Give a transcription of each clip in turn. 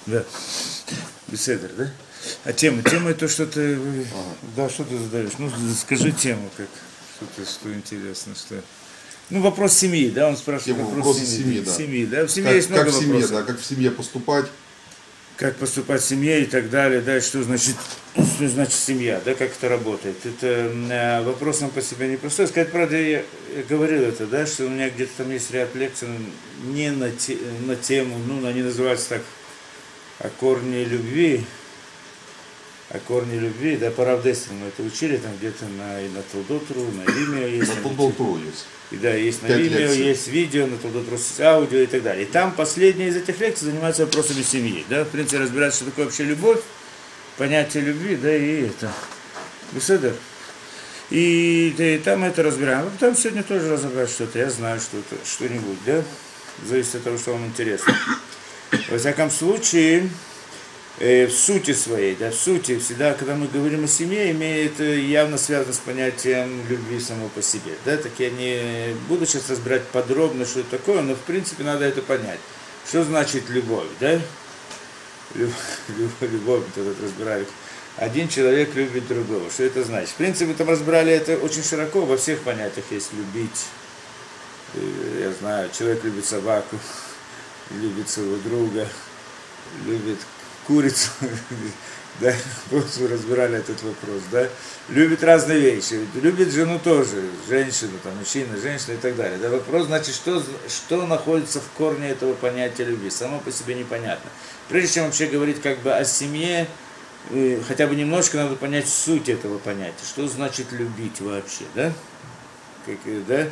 Да. Беседер, да? А тема это что ты, да, что ты задаешь? Ну, скажи тему, как, что интересно, что... Ну, вопрос семьи, да, он спрашивает вопрос семьи, да. Семьи, да, в семье есть много как в семье, вопросов. да, как в семье поступать. Как поступать в семье и так далее, да, что значит семья, да, как это работает. Это вопрос сам по себе непростой. Сказать правду, я говорил это, да, что у меня где-то там есть ряд лекций не на тему, ну, они называются так, о корне любви, да, по Равдестеру мы это учили, там где-то и на Толдотру, на Вимео есть. На Толдотру есть. И да, есть на Vimeo, есть видео, на Толдотру аудио и так далее. И там последняя из этих лекций занимается вопросами семьи, да, в принципе, разбирается, что такое вообще любовь, понятие любви, да, и это. Беседа. И там это разбираем. А потом сегодня тоже разобрать что-то, я знаю что-то, что-нибудь, да, зависит от того, что вам интересно. Во всяком случае, в сути своей, да, в сути, всегда, когда мы говорим о семье, имеет явно связано с понятием любви само по себе. Да, так я не буду сейчас разбирать подробно, что это такое, но в принципе надо это понять. Что значит любовь, да? Любовь, тут разбирали. Один человек любит другого. Что это значит? В принципе, там разбирали это очень широко, во всех понятиях есть любить. Я знаю, человек любит собаку, любит своего друга, любит курицу, да, просто разбирали этот вопрос, да, любит разные вещи, любит жену тоже, женщину, там, мужчина, женщина и так далее, да, вопрос, значит, что находится в корне этого понятия любви, само по себе непонятно. Прежде чем вообще говорить как бы о семье, хотя бы немножко надо понять суть этого понятия, что значит любить вообще, да, да.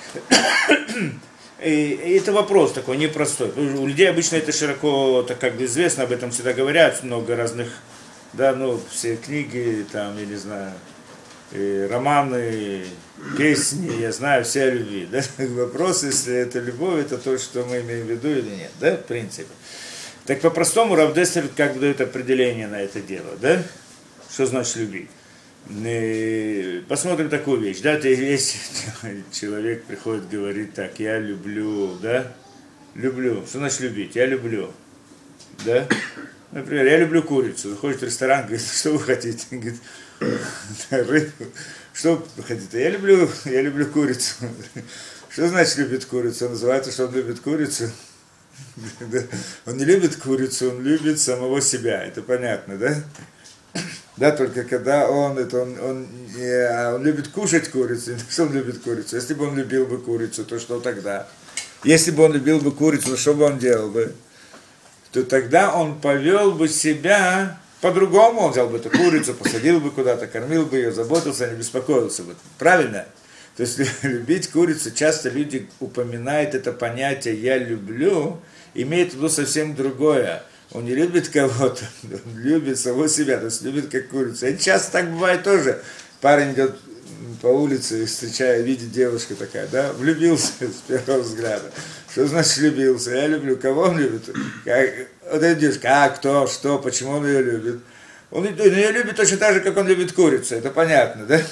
И это вопрос такой непростой. У людей обычно это широко, так как бы известно, об этом всегда говорят, много разных, да, ну, все книги, там, я не знаю, романы, песни, я знаю, все о любви, да. Вопрос, если это любовь, это то, что мы имеем в виду или нет, да, в принципе. Так по-простому Равдестер как бы дает определение на это дело, да, что значит любить. Посмотрим такую вещь, да, если человек приходит, говорит так, я люблю, да, люблю, что значит любить, я люблю, да, например, я люблю курицу, заходит в ресторан, говорит, что вы хотите, говорит, рыбу, что вы хотите, я люблю курицу, что значит любит курицу, он называется, что он любит курицу, он не любит курицу, он любит самого себя, это понятно, да? Да, только когда он любит кушать курицу, что он любит курицу? Если бы он любил бы курицу, то что тогда? Если бы он любил бы курицу, то что бы он делал бы? То тогда он повел бы себя по-другому, он взял бы эту курицу, посадил бы куда-то, кормил бы ее, заботился, не беспокоился бы. Правильно? То есть любить курицу, часто люди упоминают это понятие «я люблю», имеет в виду совсем другое. Он не любит кого-то, он любит самого себя, то есть любит как курицу. И часто так бывает тоже. Парень идет по улице, встречая, видит девушка такая, да, влюбился с первого взгляда. Что значит влюбился? Я люблю. Кого он любит? Вот эта девушка, кто, что, почему он ее любит? Он ее любит точно так же, как он любит курицу, это понятно, да?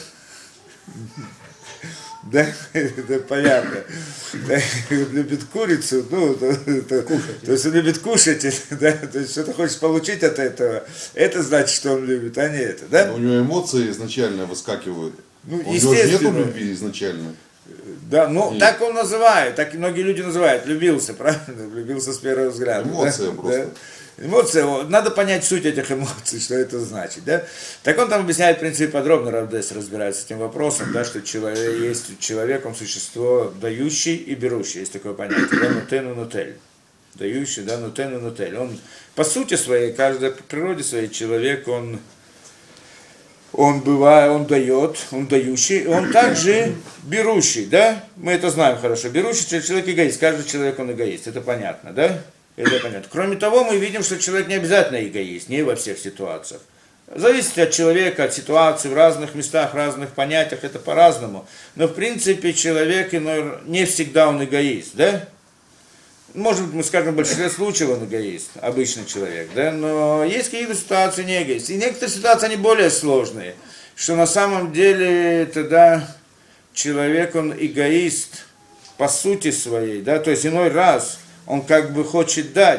Да, это понятно. Да, любит курицу, ну, то есть он любит кушать, да, то есть что-то хочешь получить от этого, это значит, что он любит, а не это, да? Но у него эмоции изначально выскакивают. Ну, у него же нету любви изначально. Да, ну, так он называет, так и многие люди называют, влюбился, правильно? Влюбился с первого взгляда. Эмоция, да? Просто. Да? Эмоция, надо понять суть этих эмоций, что это значит, да? Так он там объясняет, в принципе, подробно, Равдес разбирается с этим вопросом, да, что есть человеком существо дающий и берущий, есть такое понятие, да, нутен и нутель. Дающий, да, нутен и нутель. Он, по сути своей, каждой природе своей человек, он бывает, он дает, он дающий, он также берущий, да? Мы это знаем хорошо. Берущий человек эгоист, каждый человек он эгоист, это понятно, да? Это понятно. Кроме того, мы видим, что человек не обязательно эгоист, не во всех ситуациях. Зависит от человека, от ситуации, в разных местах, в разных понятиях, это по-разному. Но в принципе человек не всегда он эгоист, да? Может быть, мы скажем, в большинстве случаев он эгоист, обычный человек, да, но есть какие-то ситуации не эгоист. И некоторые ситуации, они более сложные, что на самом деле тогда человек, он эгоист по сути своей, да, то есть иной раз он как бы хочет дать,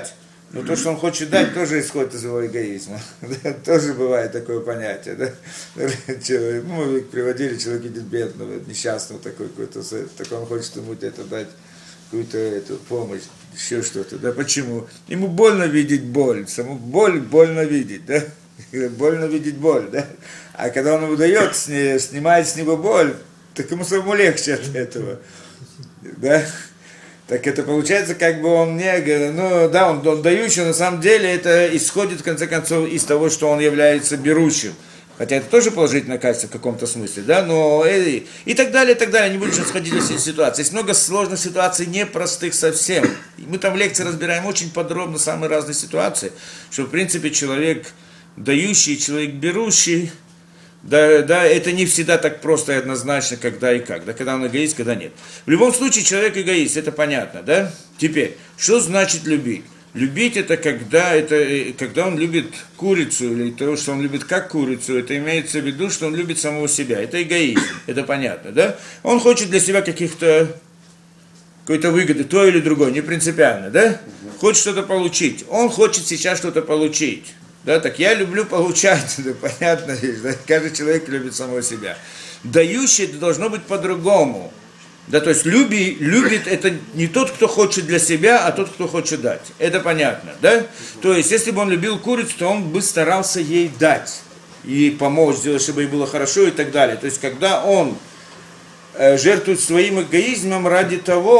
Но то, что он хочет дать, тоже исходит из его эгоизма. Да? Тоже бывает такое понятие. Да? Человек, мы приводили, человек видит бедного, несчастного такой какой-то, так он хочет ему это дать, какую-то эту помощь, еще что-то. Да? Почему? Ему больно видеть боль, саму боль больно видеть, да? Больно видеть боль, да? А когда он ему дает, снимает с него боль, так ему самому легче от этого, да? Так это получается, как бы он не, ну да, он дающий, на самом деле это исходит, в конце концов, из того, что он является берущим. Хотя это тоже положительное качество в каком-то смысле, да, но и так далее, не будем сейчас сходить из ситуации. Есть много сложных ситуаций, непростых совсем. Мы там в лекции разбираем очень подробно самые разные ситуации, что, в принципе, человек дающий, человек берущий, да, это не всегда так просто и однозначно, когда и как, да, когда он эгоист, когда нет. В любом случае, человек эгоист, это понятно, да? Теперь, что значит любить? Любить это когда он любит курицу, или то, что он любит как курицу, это имеется в виду, что он любит самого себя. Это эгоизм, это понятно, да? Он хочет для себя какой-то выгоды, то или другое, не принципиально, да? Хочет что-то получить, он хочет сейчас что-то получить. Да, так я люблю получать, да, понятно, да, каждый человек любит самого себя. Дающий это должно быть по-другому. Да, то есть любит это не тот, кто хочет для себя, а тот, кто хочет дать. Это понятно, да? То есть, если бы он любил курицу, то он бы старался ей дать и помочь, сделать, чтобы ей было хорошо и так далее. То есть, когда он жертвует своим эгоизмом ради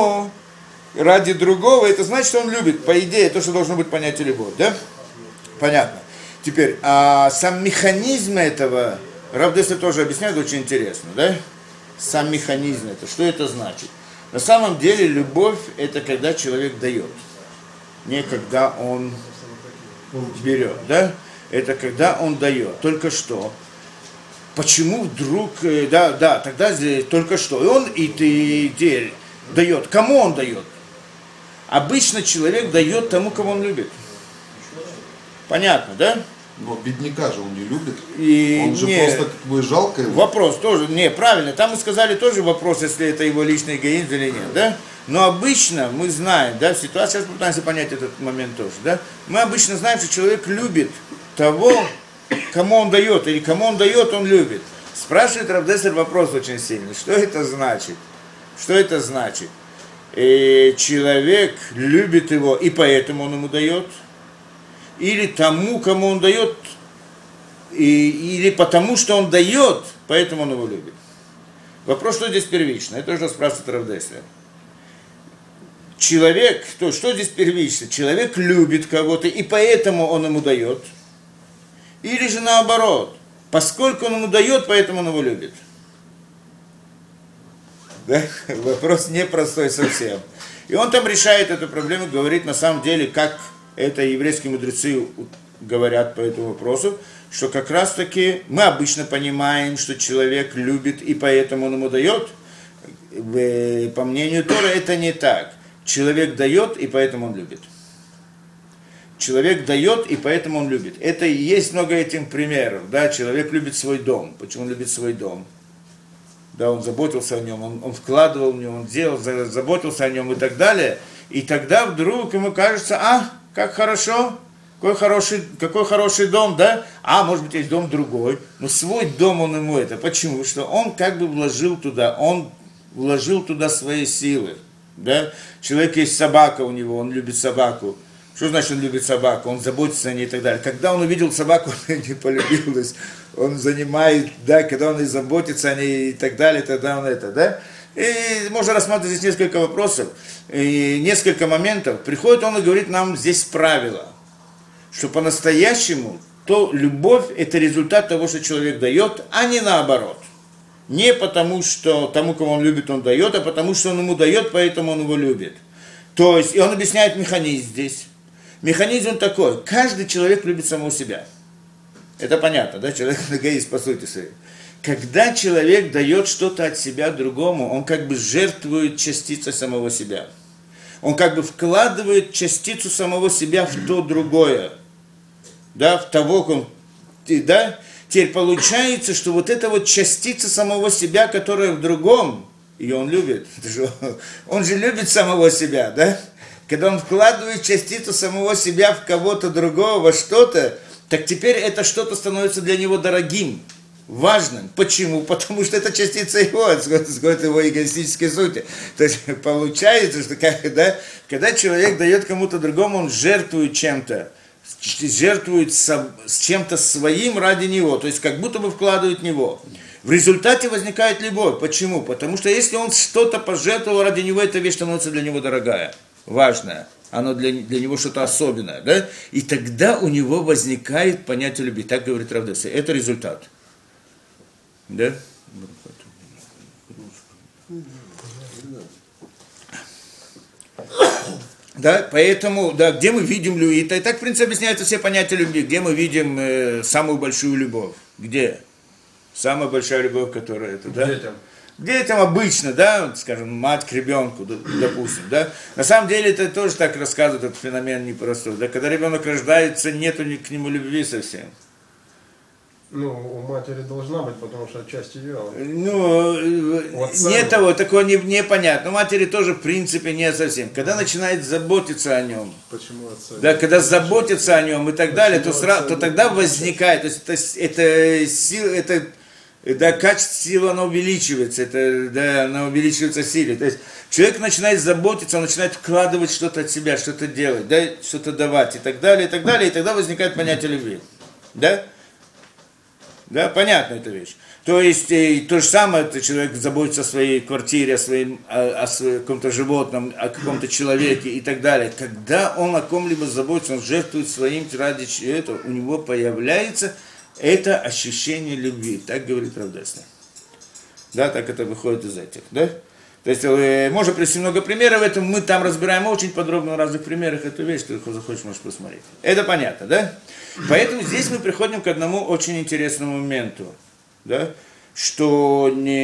другого, это значит, что он любит, по идее, то, что должно быть понятие любовь, да? Понятно. Теперь, сам механизм этого, Рав Деслер тоже объясняет, очень интересно, да? Сам механизм это, что это значит? На самом деле, любовь это когда человек дает, не когда он берет, да? Это когда он дает, только что. Почему вдруг, тогда только что. И он дает. Кому он дает? Обычно человек дает тому, кого он любит. Понятно, да? Но бедняка же он не любит. Он же не, просто как бы жалко его. Вопрос тоже, правильно. Там мы сказали тоже вопрос, если это его личный эгоизм или нет, да? Но обычно мы знаем, да, в ситуации, сейчас попытаемся понять этот момент тоже, да? Мы обычно знаем, что человек любит того, кому он дает, или кому он дает, он любит. Спрашивает Рав Деслер вопрос очень сильный. Что это значит? Что это значит? Человек любит его, и поэтому он ему дает. Или тому, кому он дает, или потому, что он дает, поэтому он его любит. Вопрос, что здесь первично? Это уже спрашивает Рав Деслер. Человек, что здесь первично? Человек любит кого-то, и поэтому он ему дает. Или же наоборот, поскольку он ему дает, поэтому он его любит. Да? Вопрос непростой совсем. И он там решает эту проблему, говорит на самом деле, как это еврейские мудрецы говорят по этому вопросу, что как раз таки мы обычно понимаем, что человек любит и поэтому он ему дает. По мнению Торы это не так. Человек дает и поэтому он любит. Человек дает и поэтому он любит. Это и есть много этих примеров. Да? Человек любит свой дом. Почему он любит свой дом? Да, он заботился о нем, он вкладывал в него, он делал, заботился о нем и так далее. И тогда вдруг ему кажется, как хорошо, какой хороший дом, да? Может быть, есть дом другой, но свой дом он ему это. Почему? Что он как бы вложил туда свои силы, да? Человек есть собака у него, он любит собаку. Что значит он любит собаку? Он заботится о ней и так далее. Когда он увидел собаку, он не полюбилась, он занимает, да, когда он и заботится о ней и так далее, тогда он это, да? И можно рассматривать здесь несколько вопросов, и несколько моментов. Приходит он и говорит нам здесь правило, что по-настоящему то любовь это результат того, что человек дает, а не наоборот. Не потому, что тому, кого он любит, он дает, а потому, что он ему дает, поэтому он его любит. То есть, и он объясняет механизм здесь. Механизм такой, каждый человек любит самого себя. Это понятно, да? Человек эгоист по сути своей. Когда человек дает что-то от себя другому, он как бы жертвует частицей самого себя. Он как бы вкладывает частицу самого себя в то другое. Да, в того, да? Теперь получается, что вот эта вот частица самого себя, которая в другом, ее он любит. Он же любит самого себя, да? когда он вкладывает частицу самого себя в кого-то другого, во что-то, так теперь это что-то становится для него дорогим, важным. Почему? Потому что это частица его, от его эгоистической сути. То есть получается, что когда человек дает кому-то другому, он жертвует чем-то, жертвует с чем-то своим ради него, то есть как будто бы вкладывает в него. В результате возникает любовь. Почему? Потому что если он что-то пожертвовал ради него, эта вещь становится для него дорогая, важная. Оно для него что-то особенное, да? И тогда у него возникает понятие любви. Так говорит Рав Десса. Это результат. Да? Да, поэтому, да, где мы видим любовь, и так, в принципе, объясняются все понятия любви, где мы видим самую большую любовь, где? Самая большая любовь, которая это, да? Детям обычно, да, скажем, мать к ребенку, допустим, да. На самом деле это тоже так рассказывают, этот феномен непростой, да, когда ребенок рождается, нету к нему любви совсем. Ну, у матери должна быть, потому что часть ее. Ну, нет того, такого непонятно. У матери тоже, в принципе, не совсем. Когда начинает заботиться о нем, почему отца? Да, когда заботится о нем и так далее, то тогда возникает, то есть это сила, это да, качество силы, оно увеличивается, оно увеличивается силой. То есть человек начинает заботиться, он начинает вкладывать что-то от себя, что-то делать, да, что-то давать и так далее, и тогда возникает понятие любви. Да? Да, понятна эта вещь. То есть то же самое, это человек заботится о своей квартире, о каком-то животном, о каком-то человеке и так далее. Когда он о ком-либо заботится, он жертвует своим ради этого, у него появляется это ощущение любви. Так говорит Рав Десса. Да, так это выходит из этих, да? То есть можно привести много примеров, это мы там разбираем очень подробно в разных примерах эту вещь, ты захочешь, можешь посмотреть. Это понятно, да? Поэтому здесь мы приходим к одному очень интересному моменту, да? Что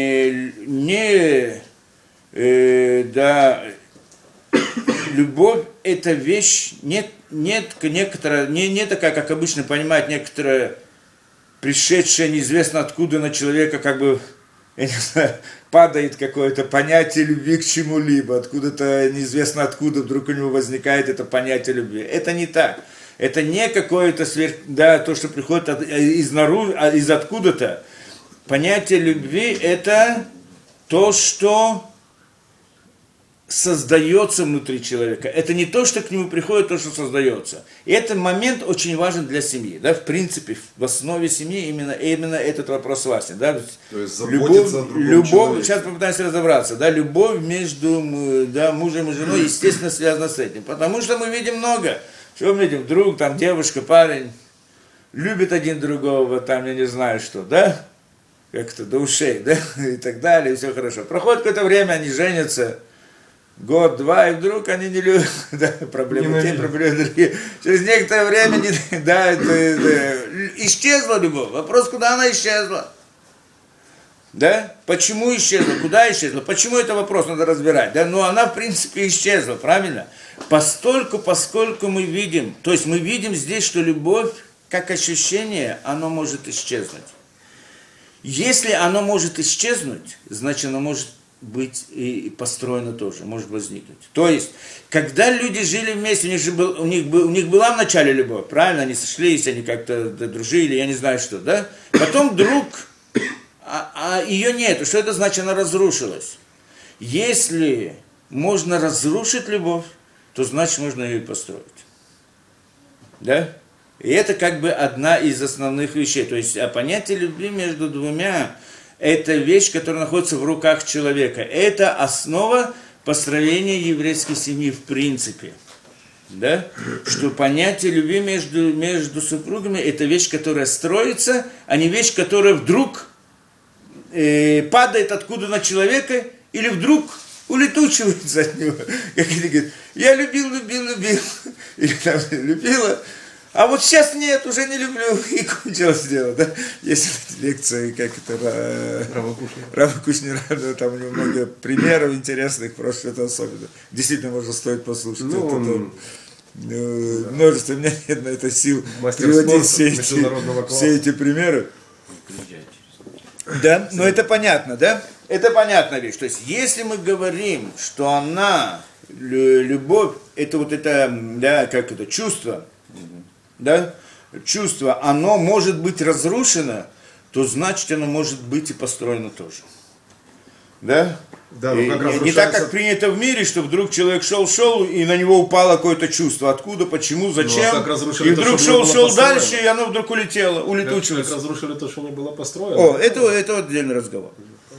любовь это вещь, не такая, как обычно понимают некоторые, пришедшая неизвестно откуда на человека, как бы, я не знаю, падает какое-то понятие любви к чему-либо, откуда-то неизвестно откуда вдруг у него возникает это понятие любви. Это не так. Это не какое-то то, что приходит из откуда-то. Понятие любви – это то, что создается внутри человека. Это не то, что к нему приходит, то, что создается. И этот момент очень важен для семьи. Да? В принципе, в основе семьи именно этот вопрос важен. Да? То есть заботиться о другом человеке. Сейчас попытаемся разобраться. Да? Любовь между мужем и женой, естественно, связана с этим. Потому что мы видим много. Что мы видим? Друг, там, девушка, парень любит один другого, там, я не знаю что, да? Как-то до ушей, да? И так далее, и все хорошо. Проходит какое-то время, они женятся. Год-два, и вдруг они не любят, да, проблемы те, проблемы другие. Через некоторое время, исчезла любовь. Вопрос, куда она исчезла? Да? Почему исчезла? Куда исчезла? Почему это вопрос надо разбирать? Да? Ну, она, в принципе, исчезла, правильно? Поскольку мы видим, то есть мы видим здесь, что любовь, как ощущение, оно может исчезнуть. Если оно может исчезнуть, значит, оно может быть и построено тоже, может возникнуть. То есть, когда люди жили вместе, у них была в начале любовь, правильно? Они сошлись, они как-то дружили, я не знаю что, да? Потом вдруг, ее нету. Что это значит? Она разрушилась. Если можно разрушить любовь, то значит можно ее и построить. Да? И это как бы одна из основных вещей. То есть, понятие любви между двумя это вещь, которая находится в руках человека. Это основа построения еврейской семьи в принципе. Да? Что понятие любви между супругами это вещь, которая строится, а не вещь, которая вдруг падает откуда на человека или вдруг улетучивается от него. Как они говорят, я любил. Или там любила. А вот сейчас нет, уже не люблю, и кончилось дело, да? Есть лекции, как это, Рава Кушнера, там у него много примеров интересных, просто это особенно. Действительно, можно стоит послушать. Множество, у меня нет на это сил приводить все эти примеры. Да, но это понятно, да? Это понятная вещь. То есть, если мы говорим, что она Любовь, это вот это, да, как это, чувство, да, чувство, оно может быть разрушено, то значит оно может быть и построено тоже. Да? Да, ну как Не так, как принято в мире, что вдруг человек шел, и на него упало какое-то чувство. Откуда, почему, зачем. И вдруг шел дальше, и оно вдруг улетучилось. Как разрушили то, что не было построено. О, это отдельный разговор.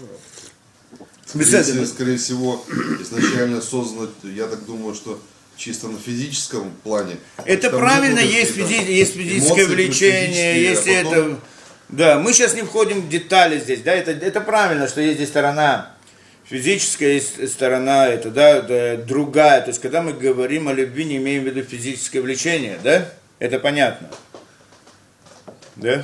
Скорее всего, изначально создано, я так думаю, что чисто на физическом плане. Это правильно, есть физическое влечение, если это... Да, мы сейчас не входим в детали здесь, да, это правильно, что есть здесь сторона физическая, есть сторона, это, да, другая. То есть, когда мы говорим о любви, не имеем в виду физическое влечение, да? Это понятно. Да?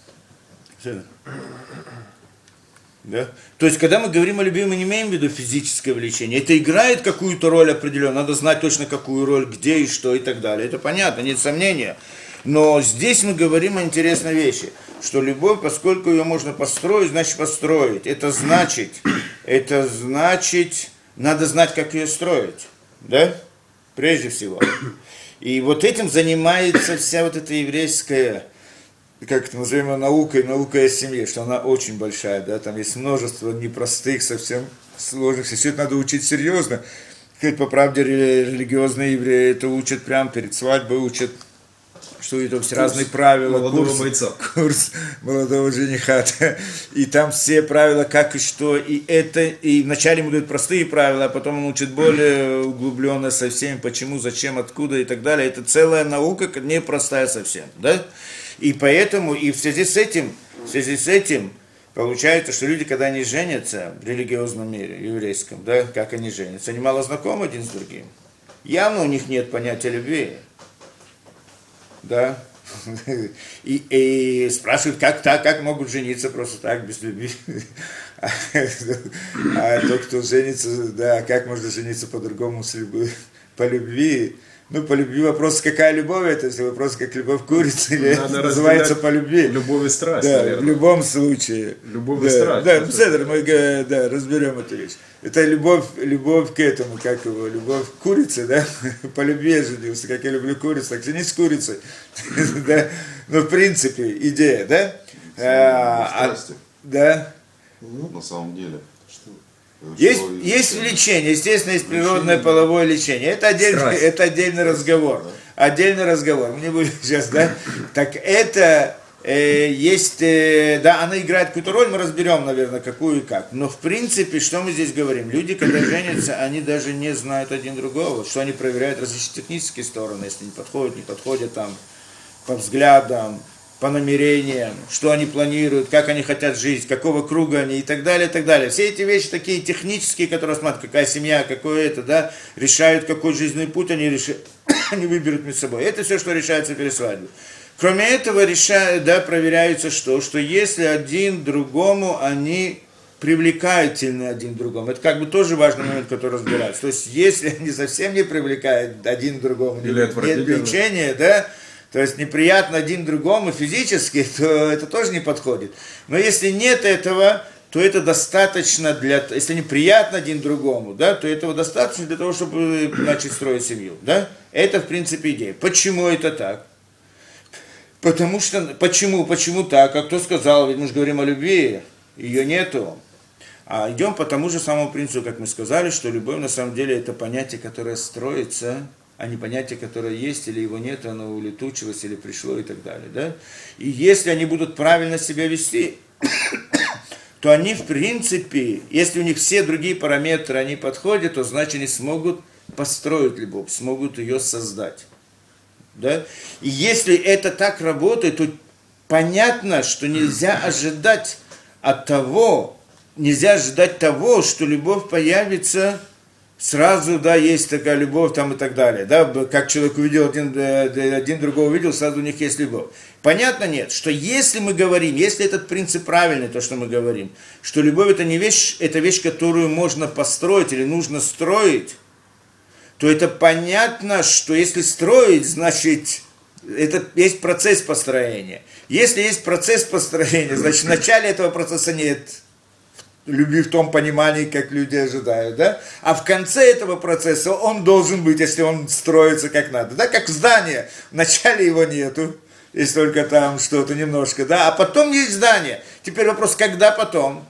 Да? То есть, когда мы говорим о любви, мы не имеем в виду физическое влечение. Это играет какую-то роль определенную, надо знать точно какую роль, где и что и так далее. Это понятно, нет сомнения. Но здесь мы говорим о интересной вещи, что любовь, поскольку ее можно построить, значит построить. Это значит, надо знать, как ее строить, да? Прежде всего. И вот этим занимается вся вот эта еврейская, как это назовем, наука о семье, что она очень большая, да, там есть множество непростых, совсем сложных, все это надо учить серьезно. По правде, религиозные евреи это учат прямо перед свадьбой, учат, что это все разные правила, курс молодого жениха, и там все правила, как и что, и вначале ему дают простые правила, а потом он учит более углубленно со всеми, почему, зачем, откуда и так далее. Это целая наука, непростая совсем, да? И поэтому, и в связи с этим, получается, что люди, когда они женятся в религиозном мире, еврейском, да, как они женятся, они мало знакомы один с другим. Явно у них нет понятия любви. Да, и спрашивают, как могут жениться просто так, без любви. А тот, кто женится, да, как можно жениться по-другому, по любви. Ну, по любви вопрос, какая любовь это, если вопрос, как любовь курицы, или называется по любви. Любовь и страсть, да, наверное. В любом случае. Любовь и страсть. Да, мы разберем эту вещь. Это любовь к этому, как его, любовь к курице, да? По любви я женился, как я люблю курицу, так женись с курицей. Да? Ну, в принципе, идея, да? Да? На самом деле. Есть влечение, естественно, есть природное половое лечение. Это отдельный разговор. Отдельный разговор. Мы не будем сейчас, да? Так это есть, да, она играет какую-то роль, мы разберем, наверное, какую и как. Но в принципе, что мы здесь говорим? Люди, когда женятся, они даже не знают один другого, что они проверяют различные технические стороны, если не подходят там по взглядам, по намерениям, что они планируют, как они хотят жить, какого круга они и так далее, и так далее. Все эти вещи такие технические, которые смотрят, какая семья, какое это, да, решают, какой жизненный путь они выберут между собой. Это все, что решается перед свадьбой. Кроме этого, проверяется что если один другому, они привлекательны один другому. Это как бы тоже важный момент, который разбирается. То есть, если они совсем не привлекают один другому, нет влечения, да, то есть неприятно один другому физически, то это тоже не подходит. Но если нет этого, то это достаточно если неприятно один другому, да, то этого достаточно для того, чтобы начать строить семью. Да? Это, в принципе, идея. Почему это так? Потому что, почему так? А кто сказал? Ведь мы же говорим о любви, ее нету. А идем по тому же самому принципу, как мы сказали, что любовь на самом деле это понятие, которое строится, а не понятие, которое есть, или его нет, оно улетучилось, или пришло и так далее. Да? И если они будут правильно себя вести, то они, в принципе, если у них все другие параметры, они подходят, то значит они смогут построить любовь, смогут ее создать. Да? И если это так работает, то понятно, что нельзя ожидать того, что любовь появится сразу, да, есть такая любовь там и так далее, да, как человек увидел, один другого увидел, сразу у них есть любовь. Понятно, нет, что если мы говорим, если этот принцип правильный, то, что мы говорим, что любовь это не вещь, это вещь, которую можно построить или нужно строить, то это понятно, что если строить, значит, это есть процесс построения. Если есть процесс построения, значит, в начале этого процесса нет любви в том понимании, как люди ожидают, да? А в конце этого процесса он должен быть, если он строится как надо, да? Как здание, вначале его нету, есть только там что-то немножко, да? А потом есть здание. Теперь вопрос, когда потом?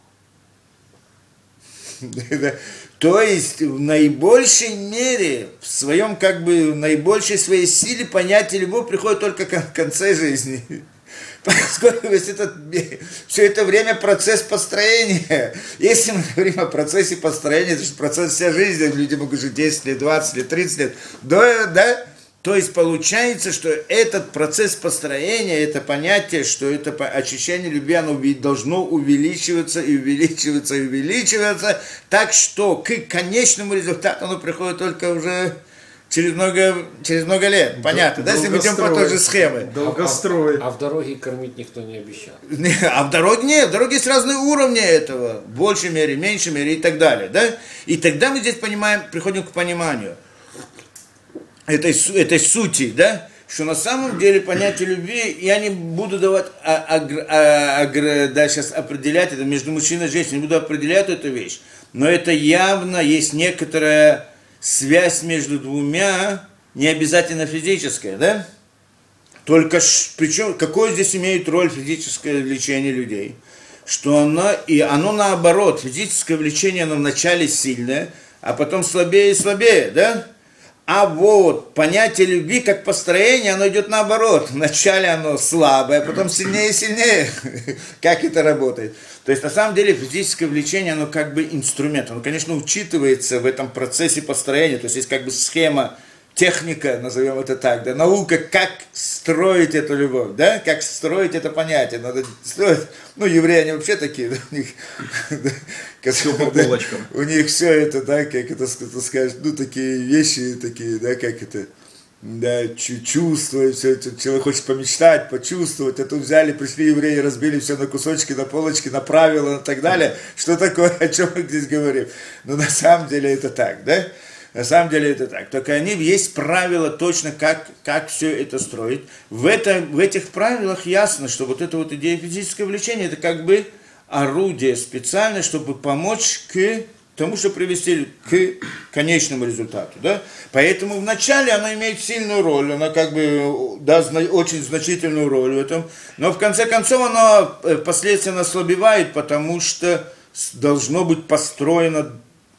То есть в наибольшей мере, в своем как бы, в наибольшей своей силе понятие любовь приходит только в конце жизни. Поскольку все это время процесс построения. Если мы говорим о процессе построения, это же процесс вся жизни, люди могут жить 10 лет, 20 лет, 30 лет, да? То есть получается, что этот процесс построения, это понятие, что это ощущение любви, оно должно увеличиваться и увеличиваться и увеличиваться, так что к конечному результату оно приходит только уже через много лет. Понятно, да, если мы идем по той же схеме. Долгострой. А в дороге кормить никто не обещал. А в дороге нет, в дороге есть разные уровни этого, в большей мере, меньшей мере и так далее, да? И тогда мы здесь приходим к пониманию этой сути, да, что на самом деле понятие любви, я не буду давать, сейчас определять это между мужчиной и женщиной, не буду определять эту вещь, но это явно есть некоторая связь между двумя, не обязательно физическая, да, только причем, какое здесь имеет роль физическое влечение людей, что оно наоборот, физическое влечение, оно вначале сильное, а потом слабее и слабее, да. А вот понятие любви как построение, оно идет наоборот. Вначале оно слабое, а потом сильнее и сильнее. Как это работает? То есть на самом деле физическое влечение, оно как бы инструмент. Оно, конечно, учитывается в этом процессе построения. То есть есть как бы схема, техника, назовем это так, да, наука, как строить эту любовь, да, как строить это понятие. Надо строить, евреи, они вообще такие, да, у них, да, все по полочкам. У них все это, да, как это сказать, такие вещи такие, да, как это, да, чувствовать, все это, человек хочет помечтать, почувствовать, а тут взяли, пришли евреи, разбили все на кусочки, на полочки, на правила и так далее. Что такое, о чем мы здесь говорим? Но на самом деле это так, да? На самом деле это так. Только есть правила точно, как все это строить. В этих правилах ясно, что вот эта вот идея физического влечения, это как бы орудие специальное, чтобы помочь к тому, чтобы привести к конечному результату. Да? Поэтому вначале она имеет сильную роль, она как бы даст очень значительную роль в этом, но в конце концов она впоследствии ослабевает, потому что должно быть построено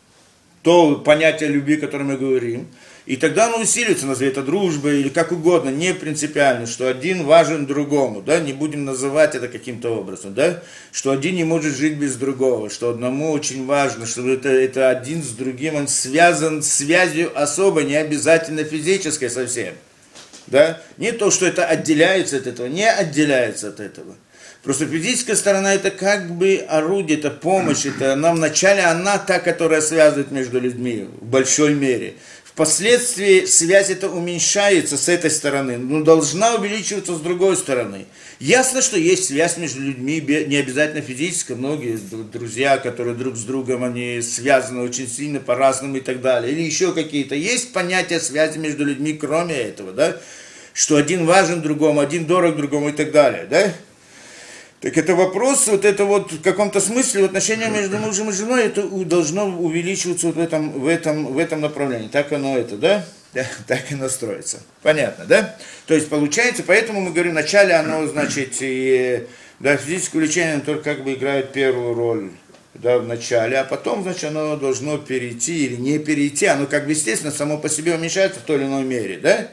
то понятие любви, о котором мы говорим, и тогда оно усиливается, назови это дружбой или как угодно, не принципиально, что один важен другому, да, не будем называть это каким-то образом, да, что один не может жить без другого, что одному очень важно, чтобы это один с другим, он связан связью особой, не обязательно физической совсем, да, не то, что это отделяется от этого, не отделяется от этого. Просто физическая сторона это как бы орудие, это помощь, это она вначале она та, которая связывает между людьми в большой мере. Впоследствии связь эта уменьшается с этой стороны, но должна увеличиваться с другой стороны. Ясно, что есть связь между людьми, не обязательно физическая, многие друзья, которые друг с другом, они связаны очень сильно по-разному и так далее, или еще какие-то. Есть понятие связи между людьми, кроме этого, да, что один важен другому, один дорог другому и так далее, да. Так это вопрос, вот это вот в каком-то смысле отношения между мужем и женой, это должно увеличиваться вот в этом направлении. Так оно это, да? Да, так и настроится. Понятно, да? То есть получается, поэтому мы говорим, вначале оно, значит, да, физическое влечение только как бы играет первую роль, да, в начале, а потом, значит, оно должно перейти или не перейти, оно как бы, естественно, само по себе уменьшается в той или иной мере, да?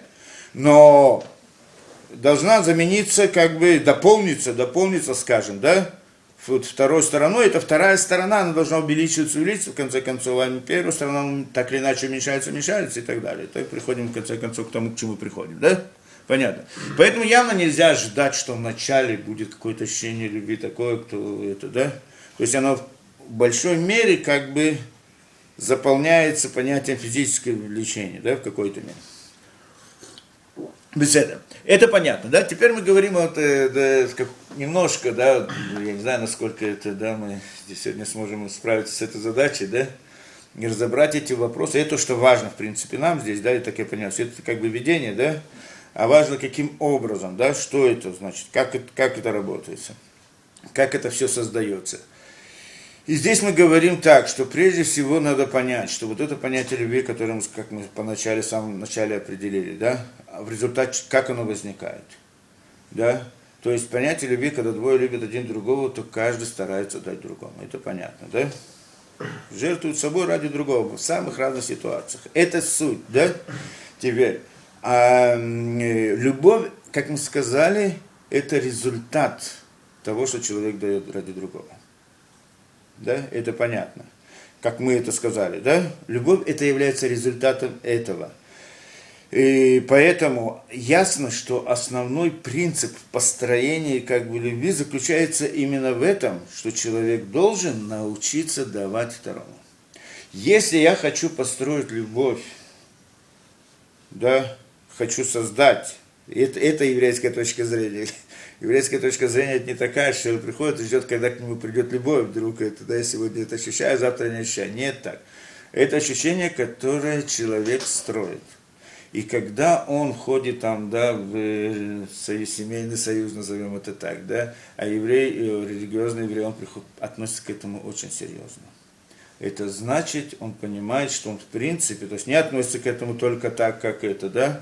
Но должна замениться, как бы дополниться, скажем, да, вот второй стороной, это вторая сторона, она должна увеличиваться, в конце концов, а первая сторона так или иначе уменьшается и так далее. То приходим, в конце концов, к тому, к чему приходим, да? Понятно. Поэтому явно нельзя ждать, что вначале будет какое-то ощущение любви такое, кто это, да? То есть оно в большой мере, как бы, заполняется понятием физического влечения, да, в какой-то мере. Без этого. Это понятно, да? Теперь мы говорим вот, немножко, да, я не знаю, насколько это, да, мы здесь сегодня сможем справиться с этой задачей, да, и разобрать эти вопросы. Это что важно, в принципе, нам здесь, да, и так я понял, все это как бы видение, да, а важно каким образом, да, что это значит, как это работает, как это все создается. И здесь мы говорим так, что прежде всего надо понять, что вот это понятие любви, которое мы, как мы в самом начале определили, да, в результате, как оно возникает, да, то есть понятие любви, когда двое любят один другого, то каждый старается дать другому, это понятно, да, жертвуют собой ради другого в самых разных ситуациях, это суть, да, теперь, любовь, как мы сказали, это результат того, что человек дает ради другого. Да, это понятно. Как мы это сказали, да? Любовь это является результатом этого. И поэтому ясно, что основной принцип построения как бы любви заключается именно в этом, что человек должен научиться давать второму. Если я хочу построить любовь, да, хочу создать, это еврейская точка зрения. Еврейская точка зрения это не такая, что он приходит и ждет, когда к нему придет любовь, вдруг это, да, сегодня это ощущаю, завтра не ощущаю. Нет так. Это ощущение, которое человек строит. И когда он ходит там, да, в семейный союз, назовем это так, да, а еврей, религиозный еврей, он относится к этому очень серьезно. Это значит, он понимает, что он в принципе, то есть не относится к этому только так, как это, да,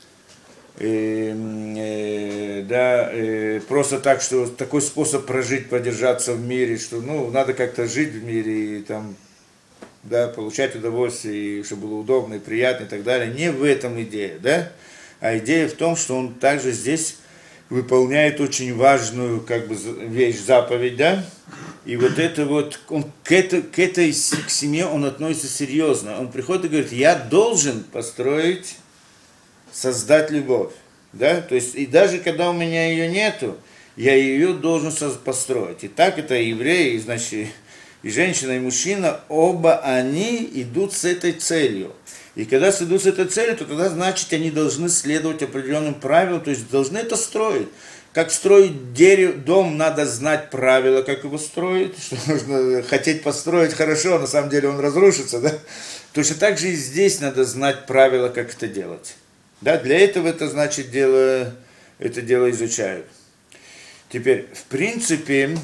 просто так, что такой способ прожить, продержаться в мире, что ну, надо как-то жить в мире и там, да, получать удовольствие, и чтобы было удобно и приятно и так далее. Не в этом идея, да? А идея в том, что он также здесь выполняет очень важную как бы вещь, заповедь, да? И вот это вот, он к семье он относится серьезно. Он приходит и говорит, я должен построить, создать любовь, да, то есть и даже когда у меня ее нету, я ее должен построить. И так это евреи, значит, и женщина, и мужчина, оба они идут с этой целью. И когда идут с этой целью, то тогда, значит, они должны следовать определенным правилам, то есть должны это строить. Как строить дом, надо знать правила, как его строить, что нужно хотеть построить хорошо, а на самом деле он разрушится, да. Точно так же и здесь надо знать правила, как это делать. Да, для этого это значит это дело изучают. Теперь, в принципе,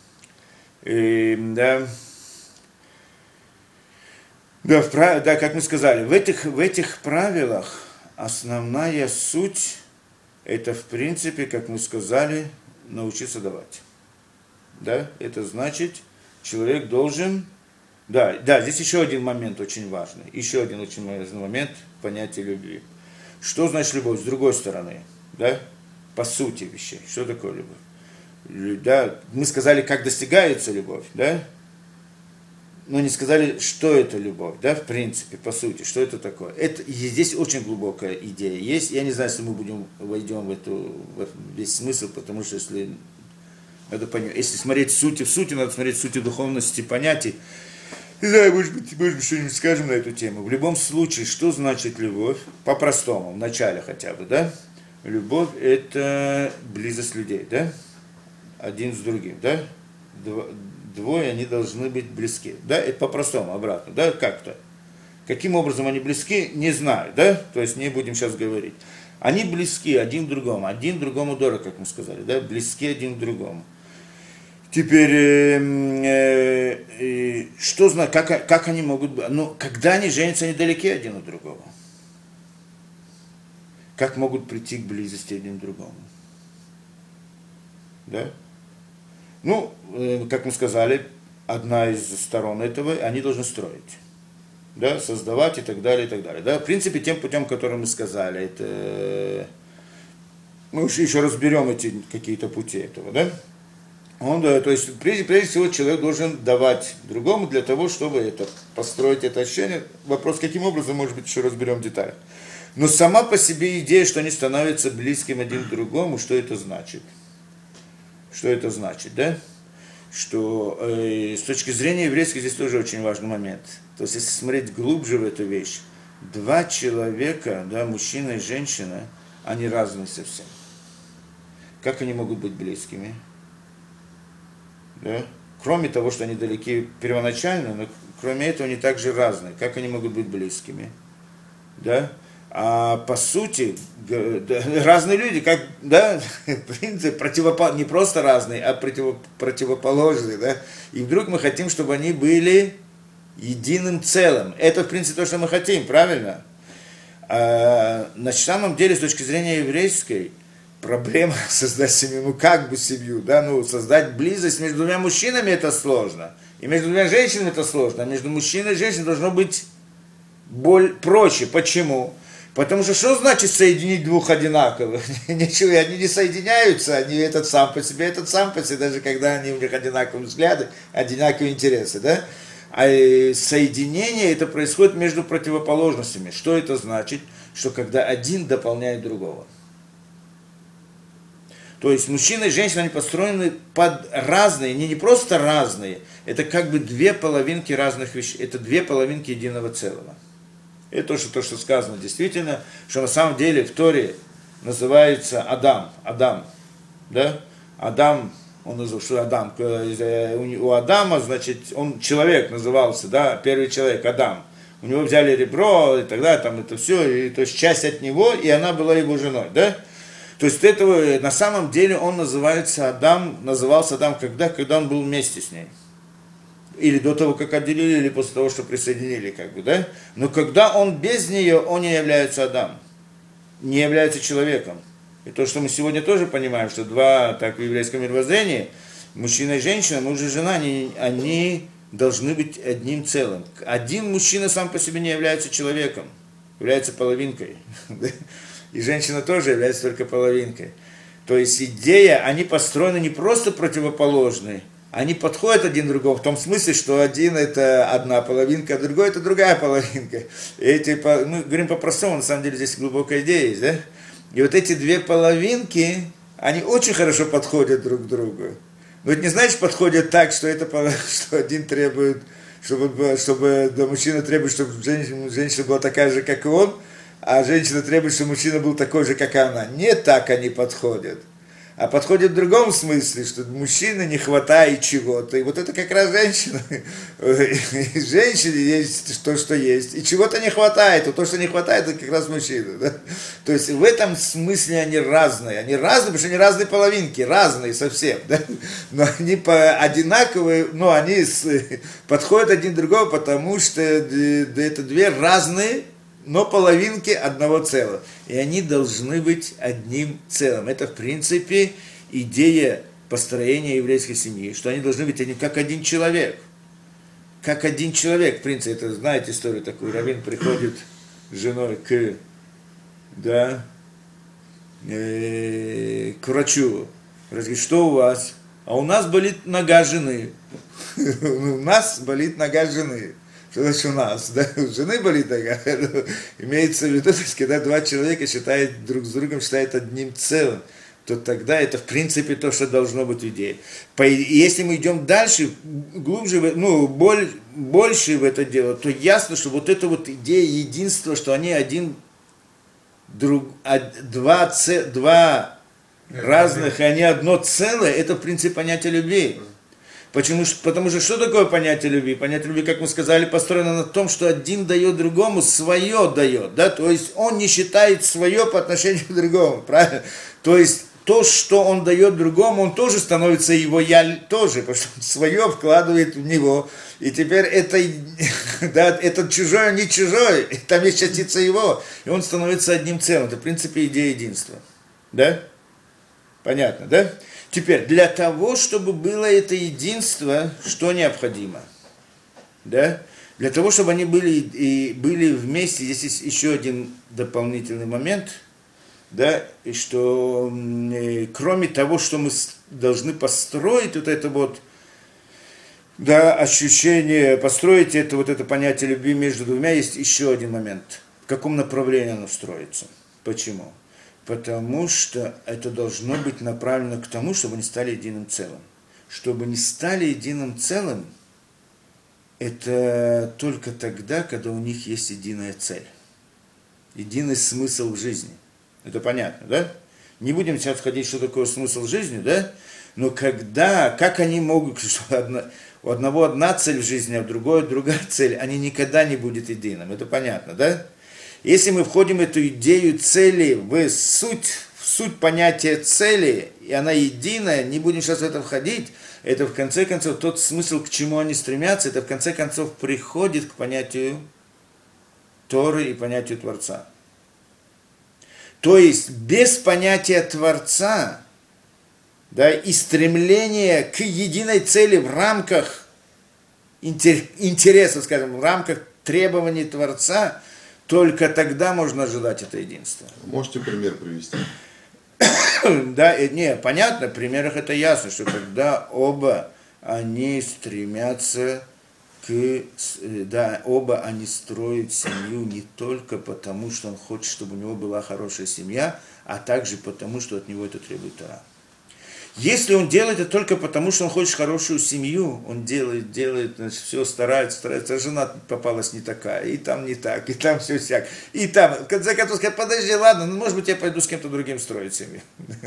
да, как мы сказали, в этих правилах основная суть это, в принципе, как мы сказали, научиться давать. Да, это значит, человек должен. Да, здесь еще один момент очень важный. Еще один очень важный момент понятия любви. Что значит любовь с другой стороны, да? По сути вещей. Что такое любовь? Да, мы сказали, как достигается любовь, да? Но не сказали, что это любовь, да, в принципе, по сути, что это такое. Здесь очень глубокая идея есть. Я не знаю, если мы войдем в весь смысл, потому что если смотреть в сути, надо смотреть в сути духовности понятий. Не знаю, может быть, что-нибудь скажем на эту тему. В любом случае, что значит любовь? По-простому, в начале хотя бы, да? Любовь – это близость людей, да? Один с другим, да? Двое, они должны быть близки, да? Это по-простому, обратно, да? Как-то. Каким образом они близки, не знаю, да? То есть не будем сейчас говорить. Они близки один к другому дорог, как мы сказали, да? Близки один к другому. Теперь, что знать, как они могут быть? Ну, когда они женятся, они далеки один от другого. Как могут прийти к близости один к другому? Да? Ну, как мы сказали, одна из сторон этого, они должны строить. Да, создавать и так далее, и так далее. Да? В принципе, тем путем, который мы сказали, это... Мы еще разберем эти какие-то пути этого, да? То есть, прежде всего, человек должен давать другому для того, чтобы построить это ощущение. Вопрос, каким образом, может быть, еще разберем детали. Но сама по себе идея, что они становятся близким один к другому, что это значит? Что это значит, да? Что с точки зрения еврейской здесь тоже очень важный момент. То есть, если смотреть глубже в эту вещь, два человека, да, мужчина и женщина, они разные совсем. Как они могут быть близкими? Да? Кроме того, что они далеки первоначально, но кроме этого они также разные. Как они могут быть близкими? Да? А по сути, разные люди, как, да, принцип не просто разные, а противоположные, да. И вдруг мы хотим, чтобы они были единым целым. Это, в принципе, то, что мы хотим, правильно? А на самом деле, с точки зрения еврейской, проблема создать семью, ну как бы семью, да, ну создать близость между двумя мужчинами это сложно, и между двумя женщинами это сложно, а между мужчиной и женщиной должно быть проще. Почему? Потому что значит соединить двух одинаковых? Ничего, они не соединяются, они этот сам по себе, даже когда они, у них одинаковые взгляды, одинаковые интересы, да? А соединение это происходит между противоположностями. Что это значит? Что когда один дополняет другого. То есть мужчина и женщина, они построены под разные, не просто разные, это как бы две половинки разных вещей, это две половинки единого целого. Это то, что сказано действительно, что на самом деле в Торе называется Адам, да? Адам, он называл, что Адам, у Адама, значит, он человек назывался, да, первый человек, Адам. У него взяли ребро, и тогда там это все, и, то есть часть от него, и она была его женой, да? То есть этого, на самом деле он назывался Адам, когда он был вместе с ней. Или до того, как отделили, или после того, что присоединили, как бы, да? Но когда он без нее, он не является Адам, не является человеком. И то, что мы сегодня тоже понимаем, что два, так в еврейском мировоззрении, мужчина и женщина, муж и жена, они должны быть одним целым. Один мужчина сам по себе не является человеком, является половинкой. И женщина тоже является только половинкой. То есть идея, они построены не просто противоположные, они подходят один к другому в том смысле, что один это одна половинка, а другой это другая половинка. Мы говорим по-простому, на самом деле здесь глубокая идея есть, да? И вот эти две половинки, они очень хорошо подходят друг к другу. Но это не значит, подходят так, что один требует, чтобы мужчина требует, чтобы женщина была такая же, как и он, а женщина требует, чтобы мужчина был такой же, как и она. Не так они подходят. А подходит в другом смысле, что мужчине не хватает чего-то. И вот это как раз женщина. Женщине есть то, что есть. И чего-то не хватает. А то, что не хватает, это как раз мужчина. Да? То есть в этом смысле они разные. Они разные, потому что они разные половинки. Разные совсем. Да? Но они одинаковые. Но они подходят один к другому, потому что это две разные, но половинки одного целого. И они должны быть одним целым. Это, в принципе, идея построения еврейской семьи, что они должны быть как один человек. Как один человек, в принципе, это, знаете историю такую, раввин приходит с женой к врачу, говорит, что у вас? А у нас болит нога жены. У нас болит нога жены. Что значит у нас, да? У жены болит нога. Имеется в виду, когда два человека считают друг с другом, считают одним целым, то тогда это в принципе то, что должно быть в идее. Если мы идем дальше, глубже, больше в это дело, то ясно, что вот эта вот идея единства, что они два разных, и они одно целое, это в принципе понятие любви. Потому что что такое понятие любви? Понятие любви, как мы сказали, построено на том, что один дает другому, свое дает, да, то есть он не считает свое по отношению к другому, правильно? То есть то, что он дает другому, он тоже становится его я тоже, потому что он свое вкладывает в него, и теперь это чужое, не чужое, там есть частица его, и он становится одним целым. Это в принципе идея единства, да? Понятно, да? Теперь, для того, чтобы было это единство, что необходимо? Да? Для того, чтобы они были вместе, здесь есть еще один дополнительный момент, да, и что кроме того, что мы должны построить вот это вот, да, ощущение, построить это понятие любви между двумя, есть еще один момент. В каком направлении оно строится? Почему? Потому что это должно быть направлено к тому, чтобы они стали единым целым. Чтобы они стали единым целым, это только тогда, когда у них есть единая цель. Единый смысл в жизни. Это понятно, да? Не будем сейчас входить, что такое смысл жизни, да? Но как они могут, что у одного одна цель в жизни, а у другого другая цель, они никогда не будут единым. Это понятно, да? Если мы входим в эту идею цели, в суть понятия цели, и она единая, не будем сейчас в это входить, это в конце концов тот смысл, к чему они стремятся, это в конце концов приходит к понятию Торы и понятию Творца. То есть без понятия Творца, да, и стремления к единой цели в рамках интересов, скажем, в рамках требований Творца, только тогда можно ожидать это единство. Можете пример привести? Да, не, понятно, в примерах это ясно, что когда оба они стремятся оба они строят семью не только потому, что он хочет, чтобы у него была хорошая семья, а также потому, что от него это требует Тора. Если он делает это только потому, что он хочет хорошую семью, он делает, значит, все старается, а жена попалась не такая, и там не так, и там все всяк, и там, в конце концов, сказать, подожди, ладно, может быть, я пойду с кем-то другим строить семью.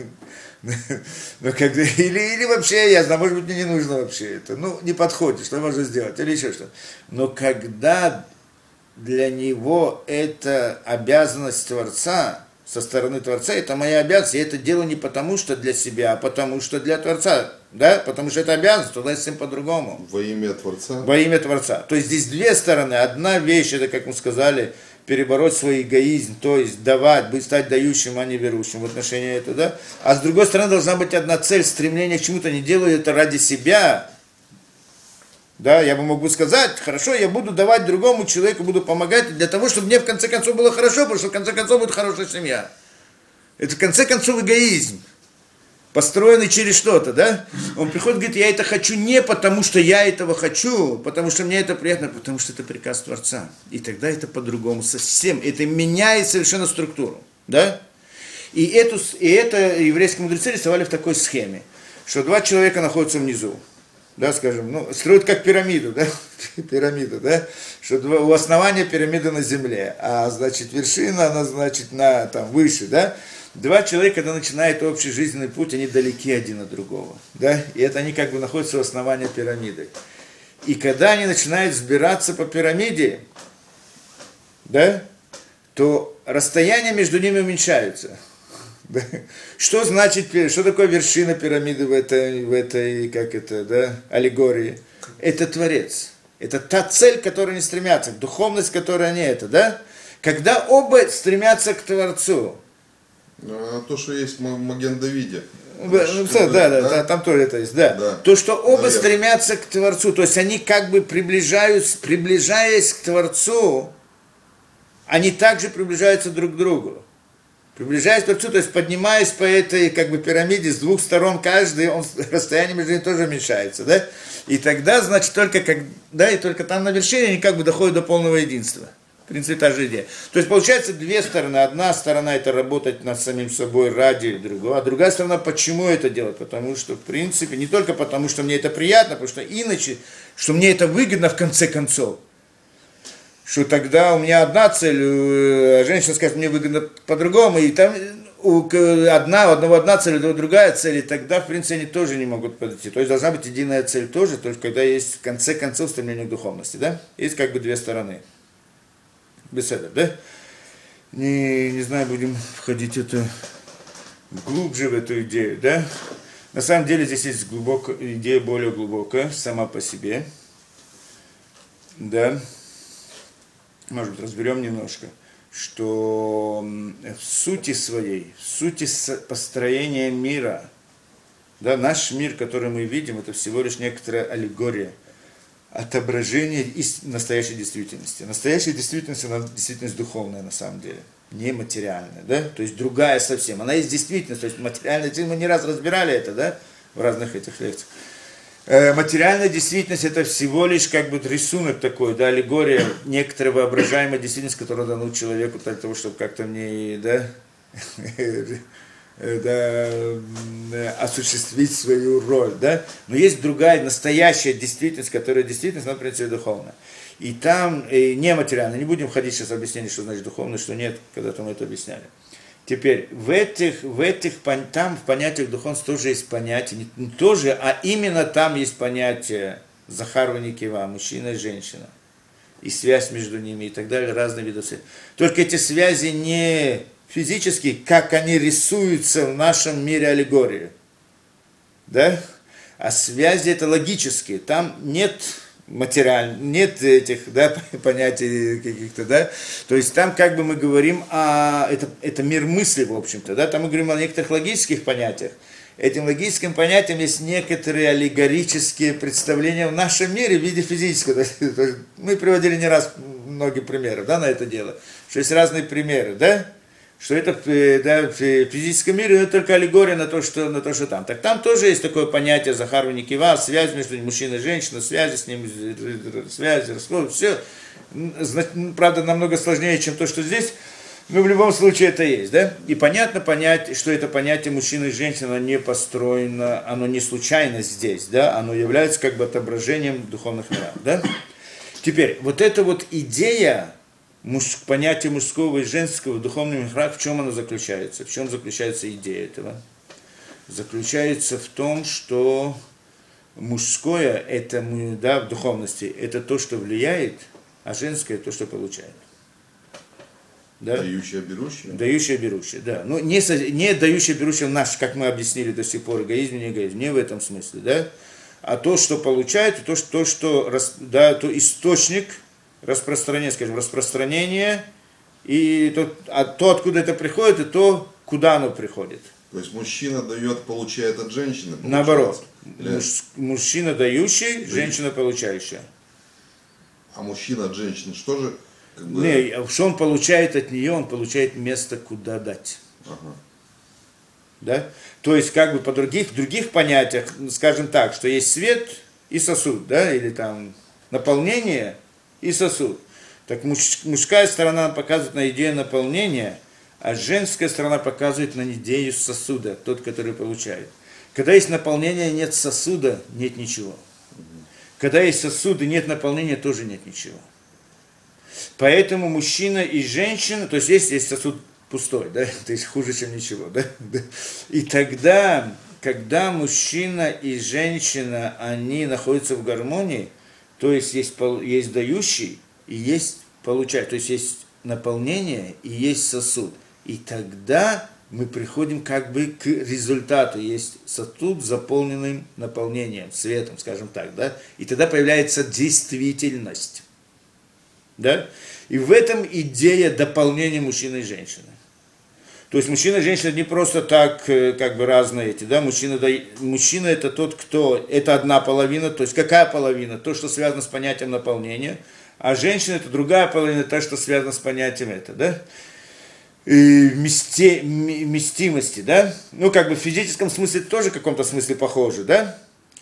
Или вообще, я знаю, может быть, мне не нужно вообще это, не подходит, что можно сделать, или еще что-то. Но когда для него это обязанность Творца, со стороны Творца, это моя обязанность, я это делаю не потому, что для себя, а потому, что для Творца, да, потому что это обязанность, туда с ним по-другому. Во имя Творца? Во имя Творца. То есть здесь две стороны. Одна вещь, это, как мы сказали, перебороть свой эгоизм, то есть давать, стать дающим, а не берущим в отношении этого, да. А с другой стороны должна быть одна цель, стремление к чему-то, не делаю это ради себя. Да, я бы мог бы сказать, хорошо, я буду давать другому человеку, буду помогать для того, чтобы мне в конце концов было хорошо, потому что в конце концов будет хорошая семья. Это в конце концов эгоизм, построенный через что-то, да? Он приходит и говорит, я это хочу не потому, что я этого хочу, потому что мне это приятно, потому что это приказ Творца. И тогда это по-другому совсем, это меняет совершенно структуру, да? И это еврейские мудрецы рисовали в такой схеме, что два человека находятся внизу. Да, скажем, строят как пирамиду, да, пирамиду, да, что у основания пирамида на земле, а, значит, вершина, она, значит, выше, да. Два человека, когда начинают общий жизненный путь, они далеки один от другого, да, и это они как бы находятся у основания пирамиды. И когда они начинают взбираться по пирамиде, да, то расстояние между ними уменьшается. Что значит, что такое вершина пирамиды в этой как это, да, аллегории? Это Творец. Это та цель, к которой они стремятся, духовность, к которой они это, да? Когда оба стремятся к Творцу. То, что есть в Маген Давиде. Да, там тоже это есть, да. То, что оба стремятся к Творцу, то есть они как бы приближаясь к Творцу, они также приближаются друг к другу. Приближаясь к Творцу, то есть поднимаясь по этой как бы пирамиде с двух сторон каждый, расстояние между ними тоже уменьшается, да? И тогда, значит, только там на вершине они как бы доходят до полного единства. В принципе, та же идея. То есть получается две стороны. Одна сторона это работать над самим собой ради другого, а другая сторона почему это делать? Потому что, в принципе, не только потому, что мне это приятно, потому что иначе, что мне это выгодно в конце концов. Что тогда у меня одна цель, а женщина скажет, мне выгодно по-другому, и там у одного одна цель, у другого другая цель, и тогда, в принципе, они тоже не могут подойти. То есть должна быть единая цель тоже, только когда есть в конце концов стремление к духовности, да? Есть как бы две стороны. Беседа, да? Не знаю, будем входить глубже в эту идею, да? На самом деле здесь есть идея более глубокая, сама по себе, да? Может быть, разберем немножко, что в сути своей, в сути построения мира, да, наш мир, который мы видим, это всего лишь некоторая аллегория, отображение настоящей действительности. Настоящая действительность, она действительность духовная на самом деле, не материальная, да, то есть другая совсем. Она есть действительность, то есть материальная, мы не раз разбирали это, да, в разных этих лекциях. Материальная действительность это всего лишь как бы рисунок такой, да, аллегория, некоторая воображаемая действительность, которая дана человеку для того, чтобы как-то мне, да, осуществить свою роль, да. Но есть другая, настоящая действительность, которая действительность, она, в принципе, духовная. И там нематериально, не будем ходить сейчас в объяснение, что значит духовно, что нет, когда-то мы это объясняли. Теперь, там в понятиях духовности тоже есть понятие, не тоже, а именно там есть понятие Захар и Некива, мужчина и женщина. и связь между ними и так далее, разные виды связи. Только эти связи не физические, как они рисуются в нашем мире аллегории. Да? А связи это логические, там нет нет этих, да, понятий каких-то, да, то есть там как бы мы говорим это мир мысли, в общем-то, да, там мы говорим о некоторых логических понятиях. Этим логическим понятием есть некоторые аллегорические представления в нашем мире в виде физического. Мы приводили не раз многие примеры, да, на это дело, что есть разные примеры, да, что это, да, в физическом мире это только аллегория на то, что там. Так там тоже есть такое понятие Захар Никива, связь между мужчиной и женщиной, связи с ними, связи, расход, все. Правда, намного сложнее, чем то, что здесь, но в любом случае это есть, да? И понятно понять, что это понятие мужчины и женщины, оно не построено, оно не случайно здесь, да? Оно является как бы отображением духовных миров, да? Теперь, вот эта вот идея, понятие мужского и женского в духовном мирах, в чем оно заключается? В чем заключается идея этого? Заключается в том, что мужское, это, да, в духовности, это то, что влияет, а женское то, что получает. Да? Дающее, берущее? Дающее, берущее, да. Но не дающее, берущее наш, как мы объяснили до сих пор, эгоизм, не эгоизм, не в этом смысле, да? А то, что получает, то, да, то источник распространения, скажем, распространение, и то, откуда это приходит, и то, куда оно приходит. То есть мужчина дает, получает от женщины? Наоборот. Мужчина дающий, женщина получающая. А мужчина от женщины что же? Как бы... Не, что он получает от нее, он получает место, куда дать. Ага. Да? То есть, как бы по других понятиях, скажем так, что есть свет и сосуд, да, или там наполнение и сосуд. Так мужская сторона показывает на идею наполнения, а женская сторона показывает на идею сосуда, тот, который получает. Когда есть наполнение, нет сосуда, нет ничего. Когда есть сосуд и нет наполнения, тоже нет ничего. Поэтому мужчина и женщина, то есть есть сосуд пустой, да, то есть хуже, чем ничего, да. И тогда, когда мужчина и женщина, они находятся в гармонии, то есть есть дающий и есть получающий, то есть есть наполнение и есть сосуд. И тогда мы приходим как бы к результату. Есть сосуд, заполненным наполнением, светом, скажем так, да. И тогда появляется действительность. Да? И в этом идея дополнения мужчины и женщины. То есть мужчина и женщина не просто так, как бы разные эти, да, мужчина это тот, кто, это одна половина, то есть какая половина? То, что связано с понятием наполнения, а женщина это другая половина, то, что связано с понятием это, да, и вместимости, да, ну, как бы в физическом смысле тоже в каком-то смысле похоже, да,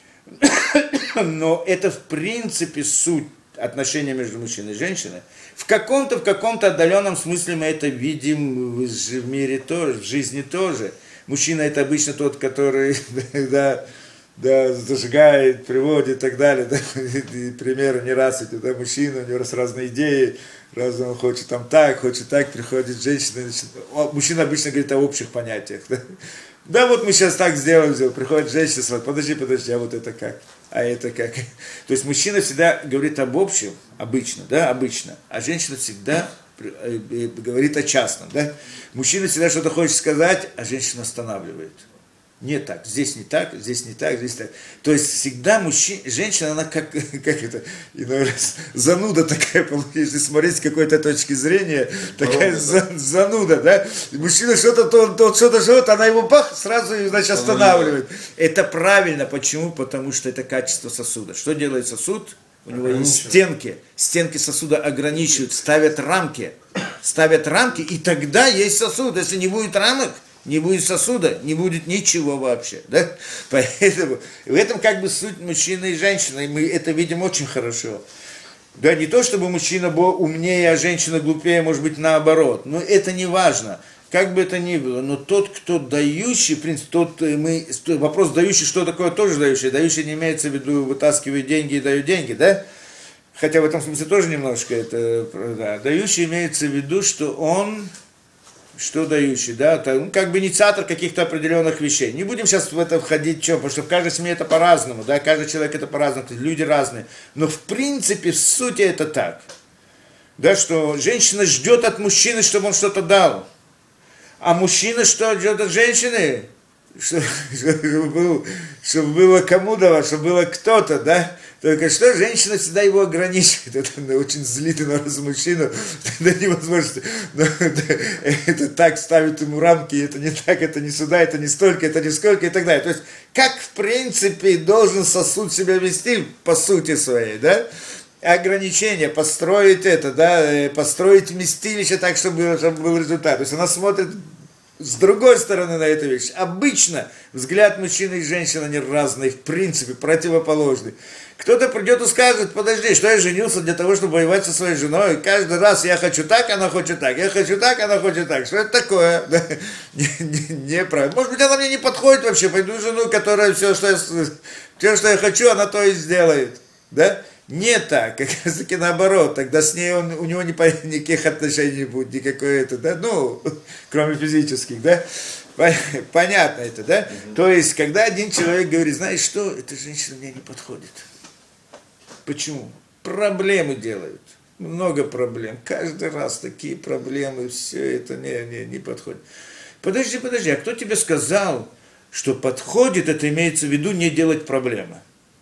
но это в принципе суть отношения между мужчиной и женщиной. В каком-то отдаленном смысле мы это видим в мире тоже, в жизни тоже. Мужчина это обычно тот, который да, зажигает, приводит и так далее. Да, и примеры не раз эти, да, мужчина, у него разные идеи, он хочет там так, приходит женщина. Мужчина обычно говорит о общих понятиях. Да, да вот мы сейчас так сделаем, приходит женщина, смотрит, подожди, а вот это как? А это как? То есть мужчина всегда говорит об общем, обычно, а женщина всегда говорит о частном, да? Мужчина всегда что-то хочет сказать, а женщина останавливает. Не так, здесь не так, здесь не так, здесь так. То есть всегда женщина, она как это, иной раз, зануда такая, если смотреть с какой-то точки зрения, такая зануда, да? Мужчина что-то, она его сразу, значит, останавливает. Это правильно, почему? Потому что это качество сосуда. Что делает сосуд? У него есть стенки сосуда ограничивают, ставят рамки, и тогда есть сосуд. Если не будет рамок, не будет сосуда, не будет ничего вообще, да? Поэтому в этом как бы суть мужчины и женщины, и мы это видим очень хорошо. Да, не то, чтобы мужчина был умнее, а женщина глупее, может быть, наоборот, но это не важно, как бы это ни было, но тот, кто дающий, в принципе, вопрос дающий, что такое тоже дающий? Дающий не имеется в виду вытаскивает деньги и дает деньги, да? Хотя в этом смысле тоже немножко это, да. Дающий имеется в виду, что он... Что дающий, да, это, как бы инициатор каких-то определенных вещей. Не будем сейчас в это входить, потому что в каждой семье это по-разному, да, каждый человек это по-разному, люди разные. Но в принципе, в сути это так. Да, что женщина ждет от мужчины, чтобы он что-то дал. А мужчина что ждет от женщины? Чтобы было кому давать, чтобы было кто-то, да? Только что женщина всегда его ограничивает. Это очень злит на мужчину. Это невозможно. Это так ставит ему рамки, это не так, это не сюда, это не столько, это не сколько и так далее. То есть, как в принципе должен сосуд себя вести по сути своей, да? Ограничения, построить это, да, построить вместилище так, чтобы был результат. То есть она смотрит с другой стороны на эту вещь. Обычно взгляд мужчины и женщины, они разные, в принципе, противоположные. Кто-то придет и скажет: подожди, что я женился для того, чтобы воевать со своей женой? Каждый раз я хочу так, она хочет так, я хочу так, она хочет так. Что это такое? Да? Неправильно. Может быть, она мне не подходит вообще. Пойду жену, которая все, что я хочу, она то и сделает. Да? Не так, как раз таки наоборот, тогда с ней у него никаких отношений не будет, никакой это, да, ну, кроме физических, да, понятно это, да, то есть, когда один человек говорит: знаешь что, эта женщина мне не подходит. Почему? Проблемы делают, много проблем, каждый раз такие проблемы, все это не подходит. Подожди, а кто тебе сказал, что подходит, это имеется в виду не делать проблемы?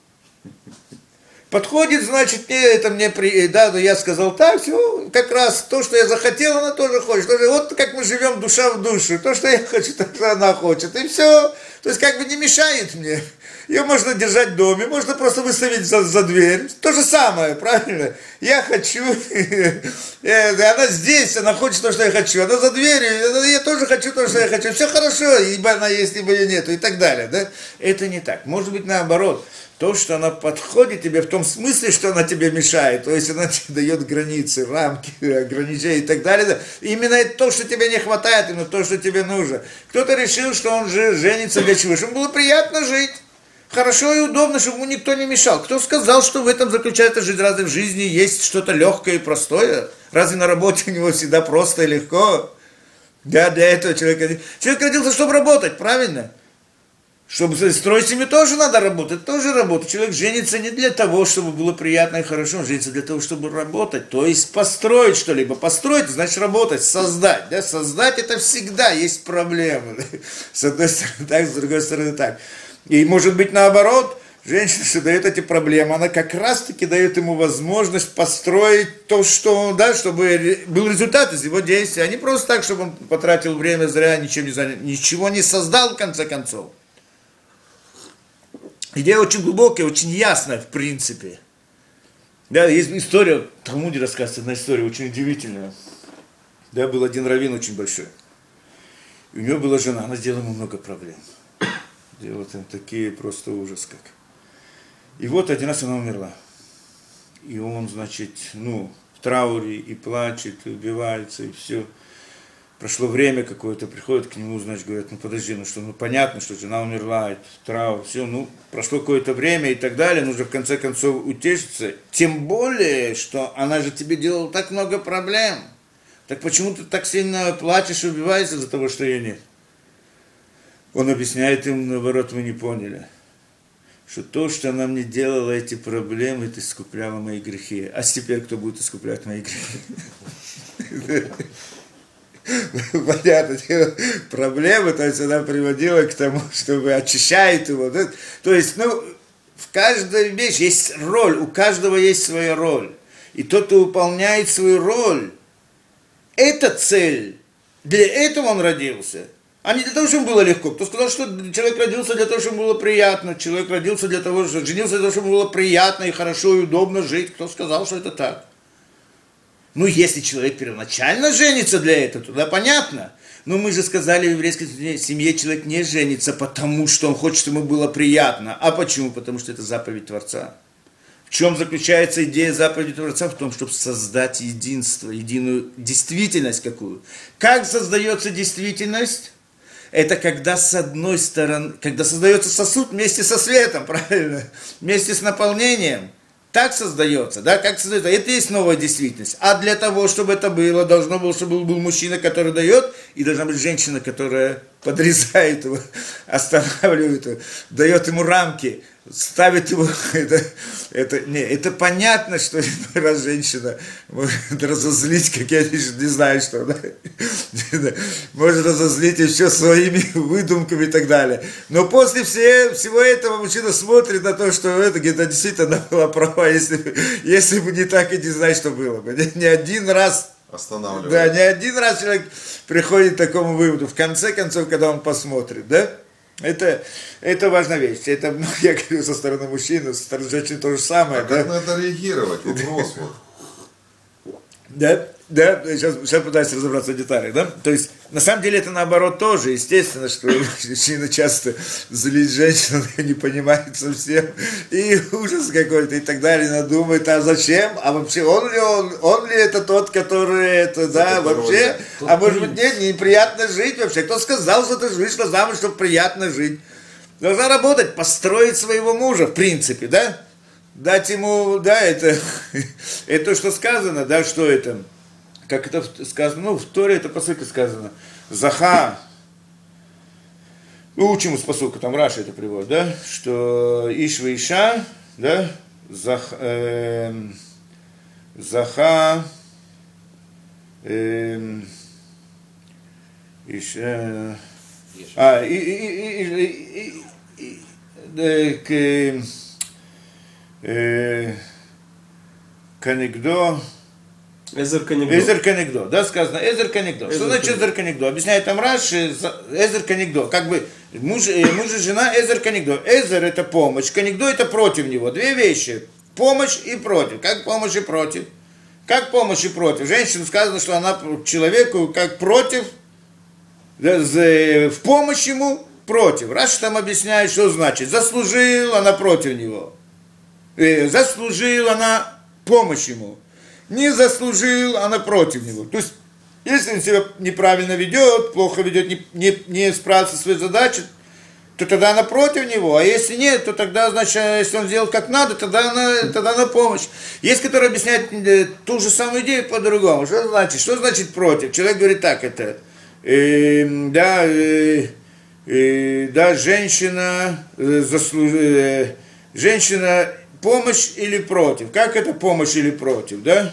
Подходит, значит, да, но я сказал так, все, как раз то, что я захотел, она тоже хочет. Вот как мы живем душа в душу, то, что я хочу, то, что она хочет, и все. То есть, как бы не мешает мне. Ее можно держать в доме, можно просто выставить за дверь. То же самое, правильно? Я хочу, она здесь, она хочет то, что я хочу, она за дверью, я тоже хочу то, что я хочу. Все хорошо, либо она есть, либо ее нету, и так далее, да? Это не так. Может быть, наоборот. То, что она подходит тебе в том смысле, что она тебе мешает, то есть она тебе дает границы, рамки, ограничения и так далее. Да. Именно это то, что тебе не хватает, именно то, что тебе нужно. Кто-то решил, что он женится для чего? Чтобы было приятно жить. Хорошо и удобно, чтобы ему никто не мешал. Кто сказал, что в этом заключается жизнь? Разве в жизни есть что-то легкое и простое? Разве на работе у него всегда просто и легко? Да, для этого человек родился, чтобы работать, правильно? Чтобы строить семью, тоже надо работать, тоже работать. Человек женится не для того, чтобы было приятно и хорошо, он женится для того, чтобы работать, то есть построить что-либо. Построить, значит работать, создать. Да? Создать это всегда есть проблемы. С одной стороны так, с другой стороны так. И может быть наоборот, женщина, что дает эти проблемы, она как раз-таки дает ему возможность построить то, что, да, чтобы был результат из его действия, а не просто так, чтобы он потратил время зря, ничего не создал в конце концов. Идея очень глубокая, очень ясная, в принципе. Да, есть история, в Талмуде рассказывается одна история, очень удивительная. Да, был один раввин очень большой. И у него была жена, она сделала ему много проблем. Делала там такие просто ужас как. И вот один раз она умерла. И он, значит, в трауре и плачет, и убивается, и все. Прошло время какое-то, приходят к нему, значит, говорят: подожди, понятно, что жена умерла, это траур, все, прошло какое-то время и так далее, нужно в конце концов утешиться, тем более, что она же тебе делала так много проблем, так почему ты так сильно плачешь и убиваешься из-за того, что ее нет? Он объясняет им, наоборот, вы не поняли, что то, что она мне делала эти проблемы, это искупляла мои грехи, а теперь кто будет искуплять мои грехи? Понятно, проблемы, то есть она приводила к тому, чтобы очищает его. Да? То есть, в каждой вещи есть роль, у каждого есть своя роль. И тот, кто выполняет свою роль, это цель. Для этого он родился. А не для того, чтобы было легко. Кто сказал, что человек родился для того, чтобы было приятно, человек родился для того, что женился для того, чтобы было приятно и хорошо и удобно жить. Кто сказал, что это так? Если человек первоначально женится для этого, тогда понятно. Но мы же сказали, в еврейской семье человек не женится, потому что он хочет, чтобы ему было приятно. А почему? Потому что это заповедь Творца. В чем заключается идея заповеди Творца? В том, чтобы создать единство, единую действительность какую. Как создается действительность? Это когда с одной стороны, когда создается сосуд вместе со светом, правильно? Вместе с наполнением. Так создается, да, как создается. Это и есть новая действительность. А для того, чтобы это было, должно было, чтобы был мужчина, который дает, и должна быть женщина, которая подрезает его, останавливает его, дает ему рамки, ставит его, это понятно, что раз женщина может разозлить, как я не знаю что, да? Может разозлить еще своими выдумками и так далее. Но после всего этого мужчина смотрит на то, что это где-то действительно была права, если бы не так и не знать, что было бы. Не один раз. Останавливает. Да, не один раз человек приходит к такому выводу. В конце концов, когда он посмотрит, да? Это важная вещь. Это, я говорю, со стороны мужчины, со стороны женщины то же самое. А да? Как на это реагировать? Вопрос вот. Да, сейчас пытаюсь разобраться в деталях, да? То есть, на самом деле, это наоборот тоже. Естественно, что мужчина часто злит женщину, не понимает совсем, и ужас какой-то, и так далее, она думает, а зачем? А вообще, он ли это тот, который это, да, вообще? А может быть, нет, неприятно жить вообще. Кто сказал, что ты вышла замуж, чтобы приятно жить? Должна работать, построить своего мужа, в принципе, да? Дать ему, да, это то, что сказано, да, что это, как это сказано, ну, в Торе это по сути сказано, Заха, ну, учим из посылка, там Раша это приводит, да, что Иш Иша, да, Заха, Канегдо. Эзер Канегдо. Эзер Канегдо, да, сказано Эзер Канегдо. Что значит Эзер Канегдо? Объясняет там Раши, Эзер Канегдо. Как бы муж и жена Эзер Канегдо. Эзер это помощь, Канегдо это против него. Две вещи. Помощь и против. Как помощь и против? Как помощь и против? Женщина сказано, что она человеку как против, в помощь ему против. Раши там объясняет, что значит. Заслужил, она против него. Заслужил, она помощь ему. Не заслужил, она против него. То есть, если он себя неправильно ведет, плохо ведет, не справится со своей задачей, то тогда она против него. А если нет, то тогда, значит, если он сделал как надо, тогда она помощь. Есть, которые объясняют ту же самую идею по-другому. Что значит против? Человек говорит так, это, женщина женщина помощь или против? Как это помощь или против, да?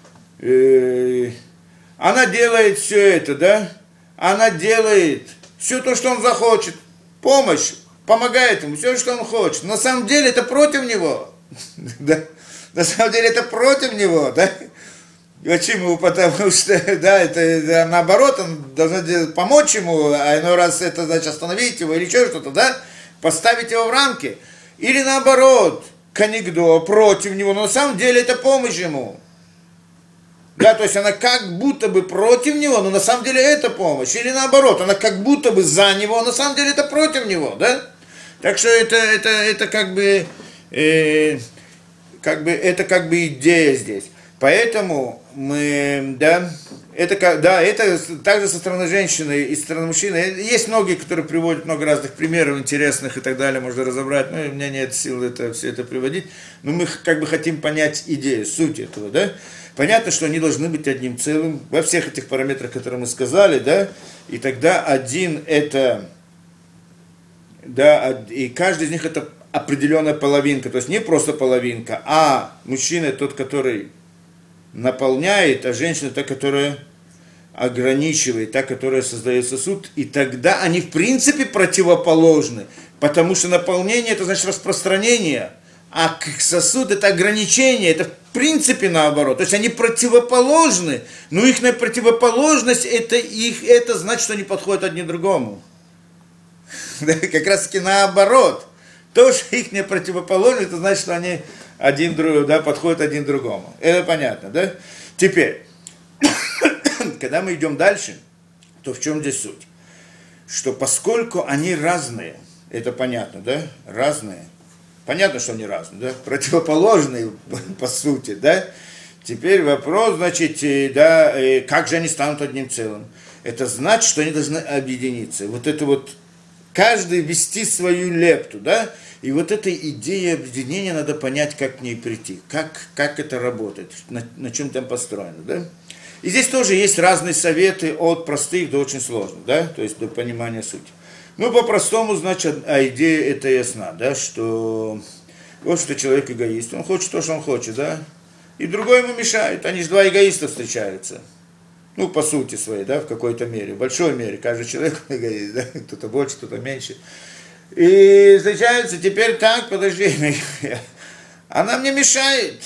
Она делает все это, да? Она делает все то, что он захочет. Помощь, помогает ему, все, что он хочет. На самом деле это против него. Да? На самом деле это против него, да? Почему? Потому что, да, это наоборот, он должен помочь ему, а иной раз это значит остановить его или еще что-то, да? Поставить его в рамки. Или наоборот, Канегдо против него, но на самом деле это помощь ему. Да, то есть она как будто бы против него, но на самом деле это помощь. Или наоборот, она как будто бы за него, но на самом деле это против него, да? Так что это как бы идея здесь. Поэтому мы, да, это также со стороны женщины и со стороны мужчины. Есть многие, которые приводят много разных примеров интересных и так далее, можно разобрать, но у меня нет сил все это приводить. Но мы как бы хотим понять идею, суть этого, да. Понятно, что они должны быть одним целым во всех этих параметрах, которые мы сказали, да, и тогда один это, да, и каждый из них это определенная половинка, то есть не просто половинка, а мужчина тот, который наполняет, а женщина та, которая ограничивает, та, которая создает сосуд, и тогда они в принципе противоположны, потому что наполнение это значит распространение, а сосуд это ограничение, это в принципе наоборот, то есть они противоположны, но их противоположность это значит, что они подходят один другому, как раз таки наоборот, то, что их не противоположность, это значит, что они подходят один к другому. Это понятно, да? Теперь, когда мы идем дальше, то в чем здесь суть? Что поскольку они разные, это понятно, да? Разные. Понятно, что они разные, да? Противоположные, по сути, да? Теперь вопрос, значит, да, как же они станут одним целым? Это значит, что они должны объединиться. Вот это вот, каждый вести свою лепту, да? И вот эта идея объединения, надо понять, как к ней прийти, как это работает, на чем там построено, да? И здесь тоже есть разные советы от простых до очень сложных, да, то есть до понимания сути. Ну, по-простому, значит, идея эта ясна, да, что вот что человек эгоист, он хочет то, что он хочет, да, и другой ему мешает, они же два эгоиста встречаются. Ну, по сути своей, да, в какой-то мере, в большой мере, каждый человек эгоист, да, кто-то больше, кто-то меньше. И встречаются, теперь так, подожди, она мне мешает.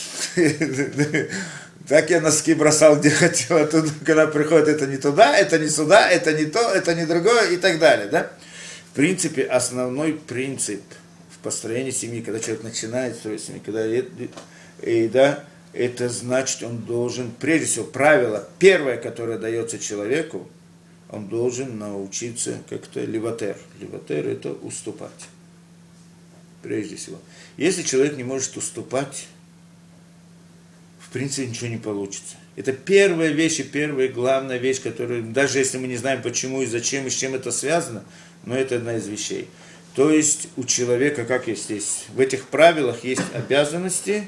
Так я носки бросал, где хотел, а тут, когда приходит, это не туда, это не сюда, это не то, это не другое и так далее, да. В принципе, основной принцип в построении семьи, когда человек начинает строить семью, когда да, это значит, он должен, прежде всего, правило первое, которое дается человеку, он должен научиться как-то леватер. Леватер – это уступать. Прежде всего. Если человек не может уступать, в принципе, ничего не получится. Это первая вещь и первая главная вещь, которую, даже если мы не знаем, почему и зачем, и с чем это связано, но это одна из вещей. То есть у человека, как есть здесь, в этих правилах есть обязанности,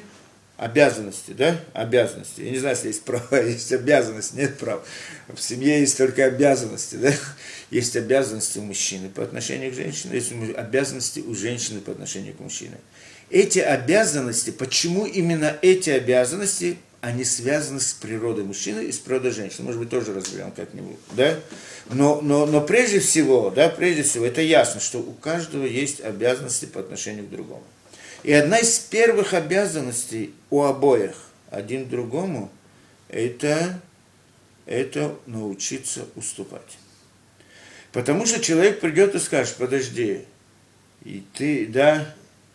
да, обязанности. Я не знаю, если есть права, есть обязанности, нет прав. В семье есть только обязанности, да. Есть обязанности у мужчины по отношению к женщине, есть обязанности у женщины по отношению к мужчине. Эти обязанности, почему именно эти обязанности, они связаны с природой мужчины и с природой женщины. Может быть, тоже разберем как-нибудь, да? Но прежде всего, это ясно, что у каждого есть обязанности по отношению к другому. И одна из первых обязанностей у обоих, один другому, это научиться уступать. Потому что человек придет и скажет, подожди, и ты, да,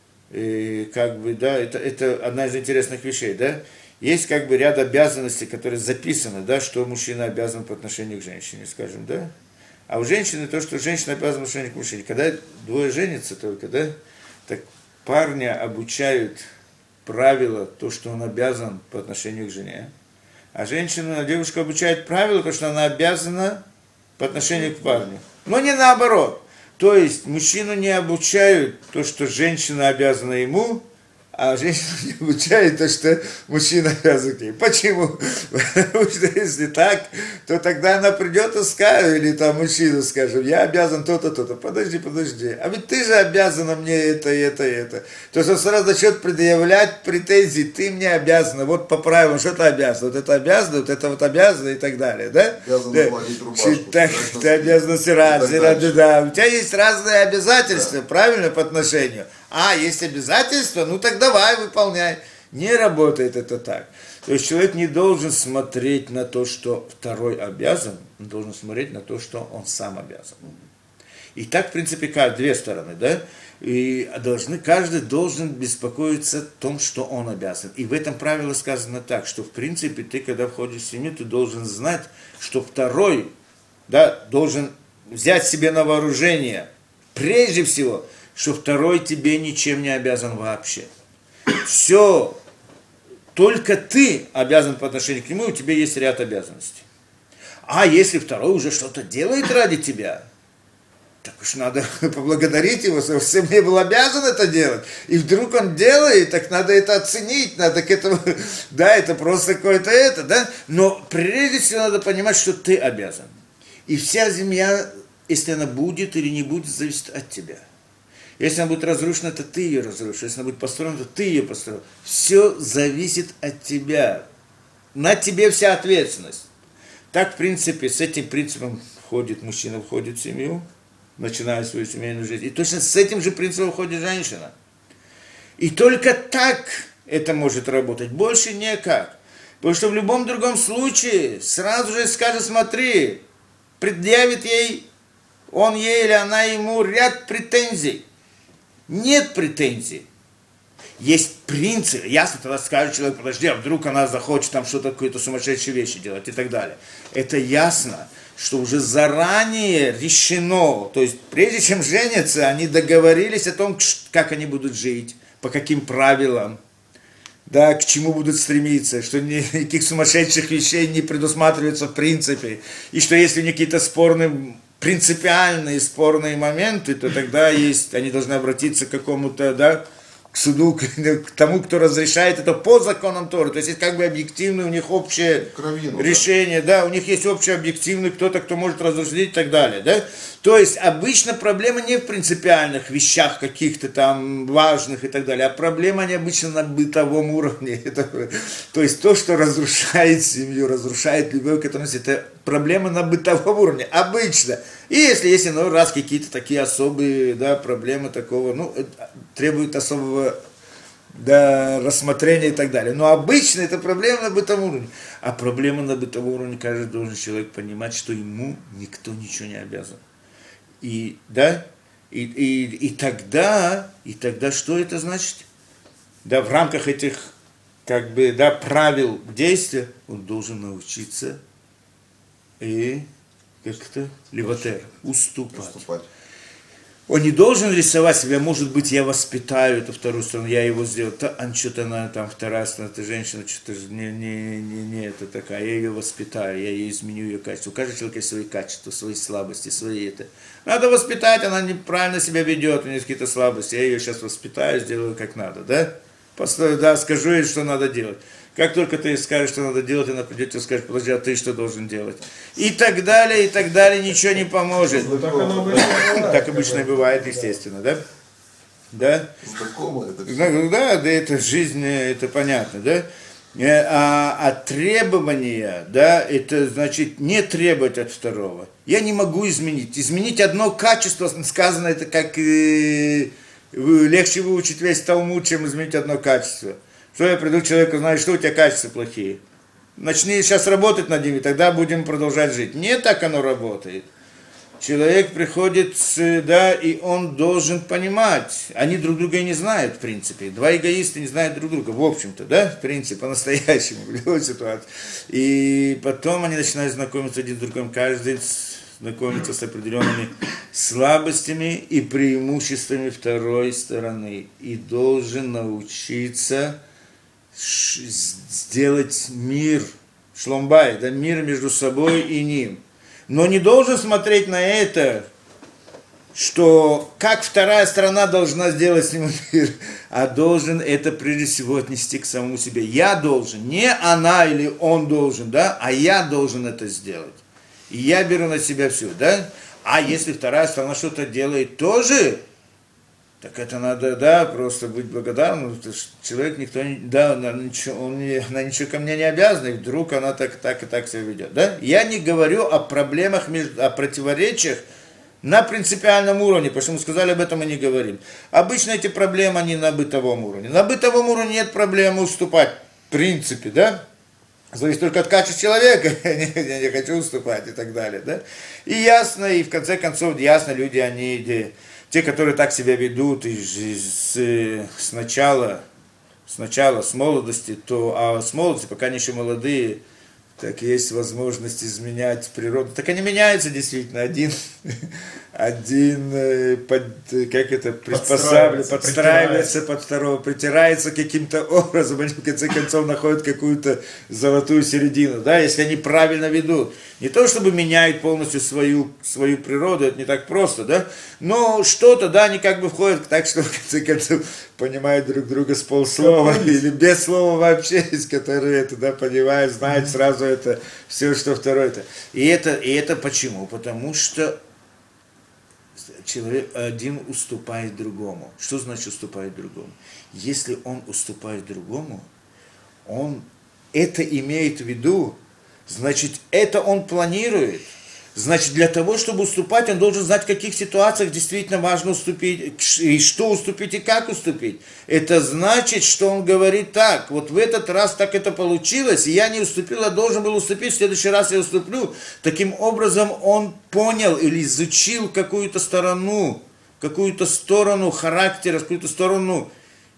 и как бы, да, это одна из интересных вещей, да, есть как бы ряд обязанностей, которые записаны, да, что мужчина обязан по отношению к женщине, скажем, да, а у женщины то, что женщина обязана по отношению к мужчине. Когда двое женятся только, да, так парня обучают правила, то, что он обязан по отношению к жене, а девушка обучает правила, то, что она обязана по отношению к парню. Но не наоборот. То есть мужчину не обучают то, что женщина обязана ему, а женщина не обучает то, что мужчина обязан к ней. Почему? Потому что если так, то тогда она придет и скажет, или там мужчина скажет, я обязан то-то, то-то. Подожди, а ведь ты же обязана мне это. То есть он сразу начнет предъявлять претензии, ты мне обязана, вот по правилам, что ты обязана, вот это обязана, вот это вот обязана и так далее, да? Обязана платить рубашку. Ты обязана стирать, да. У тебя есть разные обязательства, правильно, по отношению. Есть обязательства, ну так давай, выполняй. Не работает это так. То есть человек не должен смотреть на то, что второй обязан, он должен смотреть на то, что он сам обязан. И так, в принципе, две стороны, да? И каждый должен беспокоиться о том, что он обязан. И в этом правиле сказано так, что, в принципе, ты, когда входишь в семью, ты должен знать, что второй, да, должен взять себе на вооружение, прежде всего, что второй тебе ничем не обязан вообще. Все, только ты обязан по отношению к нему, у тебя есть ряд обязанностей. А если второй уже что-то делает ради тебя, так уж надо поблагодарить его, что совсем не был обязан это делать. И вдруг он делает, так надо это оценить, надо к этому, да, это просто какое-то да. Но прежде всего надо понимать, что ты обязан. И вся земля, если она будет или не будет, зависит от тебя. Если она будет разрушена, то ты ее разрушишь. Если она будет построена, то ты ее построишь. Все зависит от тебя. На тебе вся ответственность. Так, в принципе, с этим принципом мужчина входит в семью, начинает свою семейную жизнь. И точно с этим же принципом входит женщина. И только так это может работать. Больше никак. Потому что в любом другом случае сразу же скажет, смотри, предъявит ей, он ей или она ему ряд претензий. Нет претензий. Есть принцип. Ясно, тогда скажет человек, подожди, а вдруг она захочет там что-то, какие-то сумасшедшие вещи делать и так далее. Это ясно, что уже заранее решено. То есть, прежде чем женятся, они договорились о том, как они будут жить, по каким правилам, да, к чему будут стремиться, что никаких сумасшедших вещей не предусматривается в принципе. И что если какие-то принципиальные спорные моменты, то тогда они должны обратиться к какому-то, да, к суду, к тому, кто разрешает это по законам Торы. То есть это как бы объективное у них общее Кровину, решение, да, у них есть общий объективный кто-то, кто может разрешить и так далее, да. То есть обычно проблема не в принципиальных вещах каких-то там важных и так далее, а проблема они обычно на бытовом уровне. То есть то, что разрушает семью, разрушает любовь, это проблема на бытовом уровне, обычно. И если есть иной раз какие-то такие особые, да, проблемы такого, ну, требуют особого, да, рассмотрения и так далее. Но обычно это проблема на бытовом уровне. А проблема на бытовом уровне, каждый должен человек понимать, что ему никто ничего не обязан. И, да, и тогда что это значит? Да, в рамках этих, как бы, да, правил действия он должен научиться и как-то леватер, уступать. Он не должен рисовать себя, может быть, я воспитаю эту вторую сторону, я его сделаю. Что-то она там вторая сторона, эта женщина, что-то не это такая, я ее воспитаю, я ей изменю ее качество. У каждого человека есть свои качества, свои слабости, свои это. Надо воспитать, она неправильно себя ведет, у нее какие-то слабости, я ее сейчас воспитаю, сделаю как надо, да? Да, скажу ей, что надо делать. Как только ты скажешь, что надо делать, она придет и скажет, подожди, а ты что должен делать? И так далее, ничего не поможет. Так обычно и бывает, естественно, да? Да? Знакомо это все. Да, это жизнь, это понятно, да? А требования, да, это значит не требовать от второго. Я не могу изменить. Изменить одно качество, сказано, это как легче выучить весь Талмуд, чем изменить одно качество. Что я приду к человеку, знаешь, что у тебя качества плохие. Начни сейчас работать над ними, тогда будем продолжать жить. Не так оно работает. Человек приходит, да, и он должен понимать. Они друг друга и не знают, в принципе. Два эгоиста не знают друг друга, в общем-то, да, в принципе, по-настоящему, в любой ситуации. И потом они начинают знакомиться один с другим, каждый знакомится с определенными слабостями и преимуществами второй стороны. И должен научиться сделать мир, шломбай, да, мир между собой и ним. Но не должен смотреть на это, что как вторая сторона должна сделать с ним мир, а должен это прежде всего отнести к самому себе. Я должен, не она или он должен, да, а я должен это сделать. И я беру на себя все, да. А если вторая сторона что-то делает тоже, так это надо, да, просто быть благодарным. Человек, никто не, да, она ничего ко мне не обязана, и вдруг она так и так себя ведет, да. Я не говорю о проблемах, о противоречиях на принципиальном уровне, потому что мы сказали, об этом мы не говорим. Обычно эти проблемы, они на бытовом уровне. На бытовом уровне нет проблемы уступать, в принципе, да. Зависит только от качества человека, я не хочу уступать и так далее, да. И ясно, и в конце концов, ясно, люди, они, те, которые так себя ведут и сначала, с молодости, а с молодости, пока они еще молодые, так есть возможность изменять природу. Так они меняются действительно. Один подстраивается под второго, притирается каким-то образом, они в конце концов находят какую-то золотую середину, да, если они правильно ведут. Не то, чтобы меняют полностью свою природу, это не так просто, да, но что-то, да, они как бы входят так, что в конце концов понимают друг друга с полслова или без слова вообще, из которые это, да, понимают, знают сразу это, все, что второе это. И это почему? Потому что человек один уступает другому. Что значит уступает другому? Если он уступает другому, он это имеет в виду, значит, это он планирует. Значит, для того, чтобы уступать, он должен знать, в каких ситуациях действительно важно уступить, и что уступить, и как уступить. Это значит, что он говорит так, вот в этот раз так это получилось, и я не уступил, а должен был уступить, в следующий раз я уступлю. Таким образом, он понял или изучил какую-то сторону характера, какую-то сторону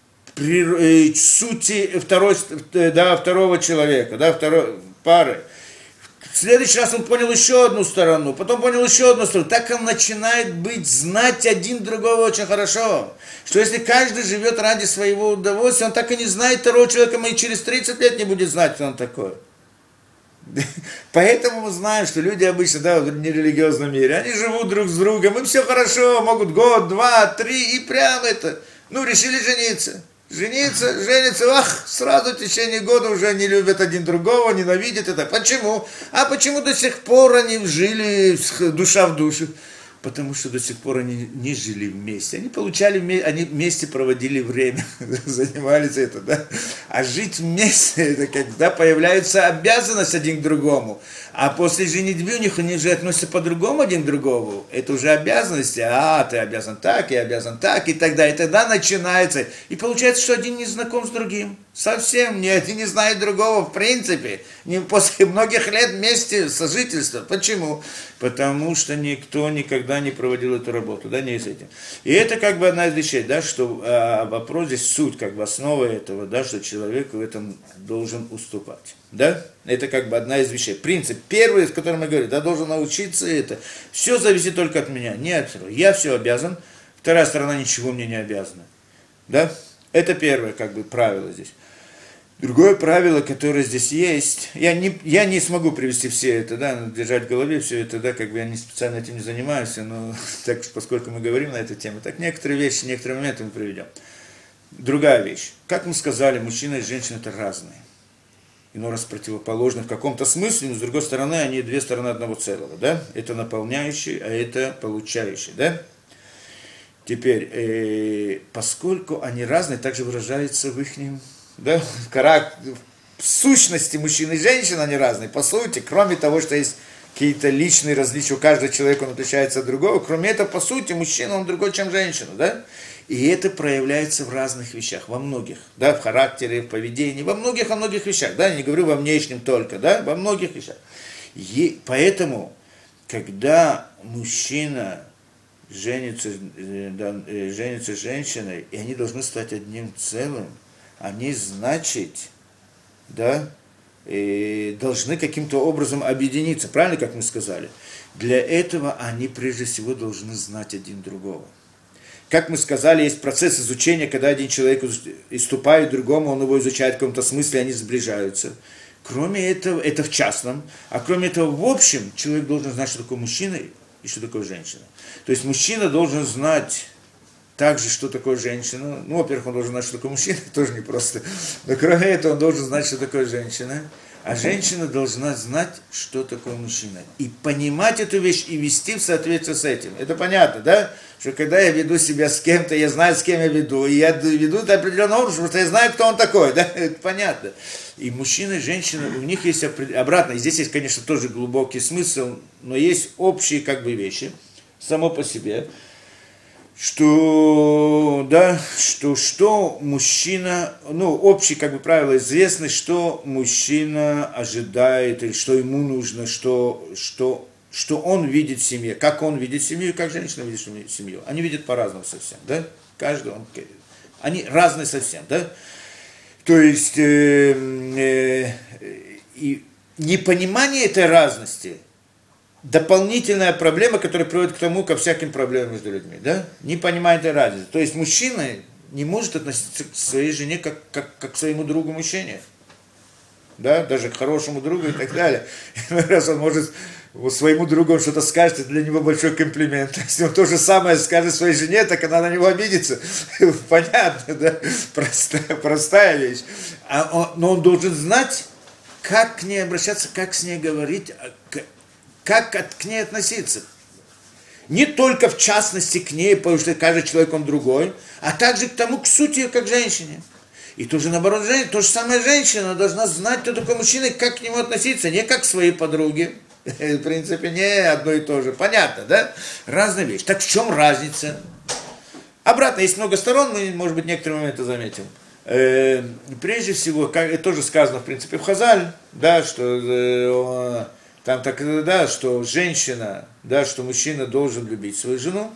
сути второго человека, да, второй пары. В следующий раз он понял еще одну сторону, потом понял еще одну сторону. Так он начинает знать один другого очень хорошо. Что если каждый живет ради своего удовольствия, он так и не знает второго человека, и через 30 лет не будет знать, кто он такой. Поэтому мы знаем, что люди обычно, да, в нерелигиозном мире, они живут друг с другом, им все хорошо, могут год, два, три, и прямо это, решили жениться. Женятся, сразу в течение года уже не любят один другого, ненавидят это. Почему? А почему до сих пор они жили душа в душу? Потому что до сих пор они не жили вместе. Они вместе проводили время, занимались это, да? А жить вместе, это когда появляется обязанность один к другому. А после женитьбы у них они же относятся по-другому один к другому. Это уже обязанности. Ты обязан так, я обязан так, и тогда. И тогда начинается. И получается, что один не знаком с другим. Совсем не один не знает другого в принципе. Не после многих лет вместе сожительства. Почему? Потому что никто никогда не проводил эту работу, да, не с этим. И это как бы одна из вещей, да, что вопрос здесь суть, как бы основа этого, да, что человек в этом должен уступать, да. Это как бы одна из вещей. Принцип первый, с которым я говорю, да, должен научиться это. Все зависит только от меня, не от второго. Я все обязан, вторая сторона ничего мне не обязана, да. Это первое, как бы, правило здесь. Другое правило, которое здесь есть, я не смогу привести все это, да, держать в голове все это, да, как бы я не специально этим не занимаюсь, но так, поскольку мы говорим на эту тему, так некоторые вещи, некоторые моменты мы приведем. Другая вещь. Как мы сказали, мужчина и женщина это разные. Иной раз противоположны в каком-то смысле, но с другой стороны, они две стороны одного целого, да. Это наполняющий, а это получающий, да. Теперь, поскольку они разные, также выражается в их, да, в сущности мужчины и женщины, они разные, по сути, кроме того, что есть какие-то личные различия, у каждого человека он отличается от другого, кроме этого, по сути, мужчина, он другой, чем женщина, да, и это проявляется в разных вещах, во многих, да, в характере, в поведении, во многих вещах, да, я не говорю во внешнем только, да, во многих вещах. Поэтому, когда мужчина женится с женщиной, и они должны стать одним целым, они, значит, да, должны каким-то образом объединиться, правильно, как мы сказали? Для этого они, прежде всего, должны знать один другого. Как мы сказали, есть процесс изучения, когда один человек уступает другому, он его изучает в каком-то смысле, они сближаются. Кроме этого, это в частном, а кроме этого, в общем, человек должен знать, что такое мужчина и что такое женщина. То есть мужчина должен знать также, что такое женщина. Ну, во-первых, он должен знать, что такое мужчина, тоже непросто. Но кроме этого, он должен знать, что такое женщина. А женщина должна знать, что такое мужчина. И понимать эту вещь и вести в соответствии с этим. Это понятно, да? Что когда я веду себя с кем-то, я знаю, с кем я веду. И я веду это определенным образом, потому что я знаю, кто он такой, да? Это понятно. И мужчина и женщина, у них есть обратно. И здесь есть, конечно, тоже глубокий смысл, но есть общие как бы вещи, само по себе. Что мужчина, общие как бы правила известны, что мужчина ожидает, или что ему нужно, что он видит в семье, как он видит семью, и как женщина видит семью. Они видят по-разному совсем, да? Они разные совсем, да? То есть, и непонимание этой разности – дополнительная проблема, которая приводит к тому, ко всяким проблемам между людьми, да? Не понимает этой разницы. То есть мужчина не может относиться к своей жене как к своему другу мужчине, да, даже к хорошему другу и так далее. Раз он может своему другу что-то скажет, это для него большой комплимент. Если он то же самое скажет своей жене, так она на него обидится. Понятно, да? Простая вещь. Но он должен знать, как к ней обращаться, как с ней говорить, как к ней относиться. Не только в частности к ней, потому что каждый человек он другой, а также к тому, к сути, как к женщине. И тоже наоборот, то же самое женщина должна знать, кто такой мужчина, и как к нему относиться, не как к своей подруге. В принципе, не одно и то же. Понятно, да? Разные вещи. Так в чем разница? Обратно, есть много сторон, мы, может быть, некоторые моменты заметим. Прежде всего, как тоже сказано, в принципе, в Хазаль, да, что там так, да, что женщина, да, что мужчина должен любить свою жену,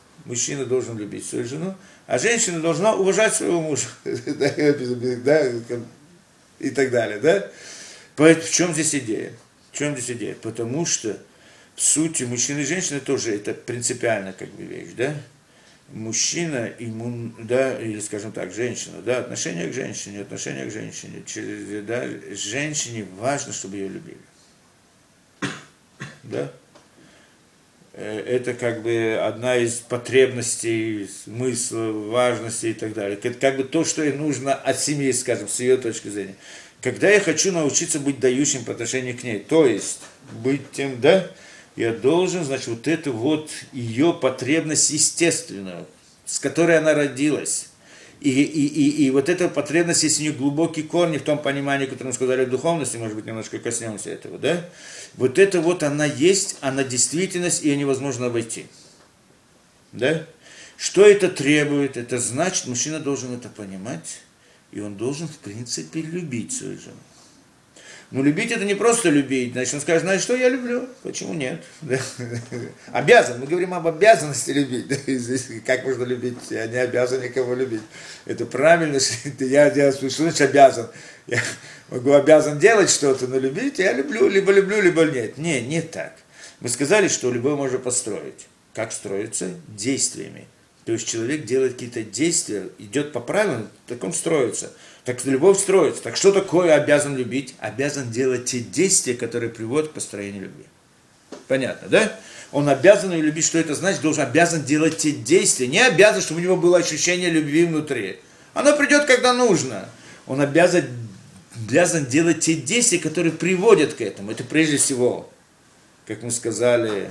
а женщина должна уважать своего мужа, да, и так далее, да. В чем здесь идея? Потому что, в сути, мужчина и женщина тоже, это принципиально как бы вещь, да. Мужчина, ему, да, или, скажем так, женщина, да, отношение к женщине, да, женщине важно, чтобы ее любили. Да? это как бы одна из потребностей, смысла, важности и так далее. Это как бы то, что ей нужно от семьи, скажем, с ее точки зрения. Когда я хочу научиться быть дающим по отношению к ней, то есть быть тем, да, я должен, значит, вот эту вот ее потребность естественную, с которой она родилась. И вот эта потребность, есть у нее глубокие корни в том понимании, которое мы сказали в духовности, может быть, немножко коснемся этого, да? Вот это вот она есть, она действительность, ее невозможно обойти. Да? Что это требует? Это значит, мужчина должен это понимать, и он должен, в принципе, любить свою жену. Но любить это не просто любить, значит, он скажет, знаешь что, я люблю, почему нет? Да? Обязан, мы говорим об обязанности любить, да? Здесь, как можно любить, я не обязан никого любить. Это правильно, что я что значит обязан? Я могу обязан делать что-то, но любить я люблю, либо нет. Не так. Мы сказали, что любовь можно построить. Как строится? Действиями. То есть человек делает какие-то действия, идет по правилам, так он строится. Так любовь строится. Так что такое обязан любить? Обязан делать те действия, которые приводят к построению любви. Понятно, да? Он обязан ее любить. Что это значит? Обязан делать те действия. Не обязан, чтобы у него было ощущение любви внутри. Оно придет, когда нужно. Он обязан делать те действия, которые приводят к этому. Это прежде всего, как мы сказали,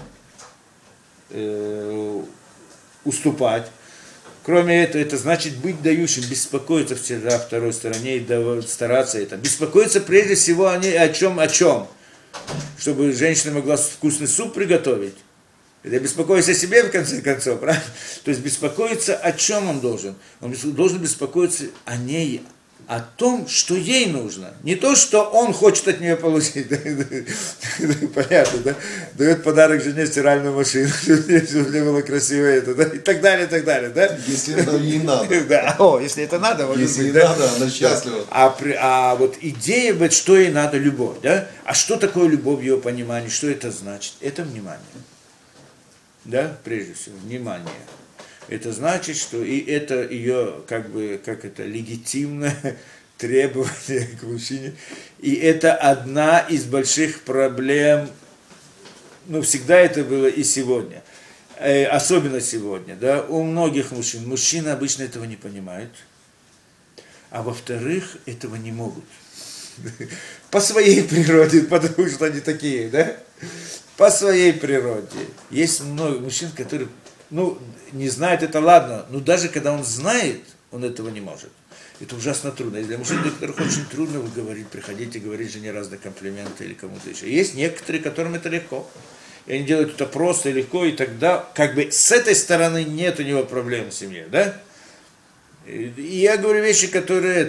уступать. Кроме этого, это значит быть дающим, беспокоиться всегда о второй стороне и стараться это. Беспокоиться прежде всего о чем? Чтобы женщина могла вкусный суп приготовить. Это беспокоиться о себе, в конце концов, правильно? То есть беспокоиться о чем он должен? Он должен беспокоиться о ней, о том, что ей нужно. Не то, что он хочет от нее получить. Понятно, да? Дает подарок жене стиральную машину, чтобы мне было красиво это, да? И так далее, да? Если это ей надо. Да. Если это надо, может Если быть, ей надо, она счастлива. А вот идея, что ей надо, любовь, да? А что такое любовь в ее понимании? Что это значит? Это внимание. Да, прежде всего, внимание. Это значит, что и это ее, легитимное требование к мужчине. И это одна из больших проблем, всегда это было и сегодня. Особенно сегодня, да, у многих мужчин. Мужчины обычно этого не понимают. А во-вторых, этого не могут. По своей природе, потому что они такие, да? По своей природе. Есть много мужчин, которые, не знают, это ладно, но даже когда он знает, он этого не может. Это ужасно трудно. И для мужчин, для которых очень трудно говорить, приходить и говорить жене разные комплименты или кому-то еще. Есть некоторые, которым это легко. И они делают это просто и легко, и тогда, с этой стороны нет у него проблем в семье, да? И я говорю вещи, которые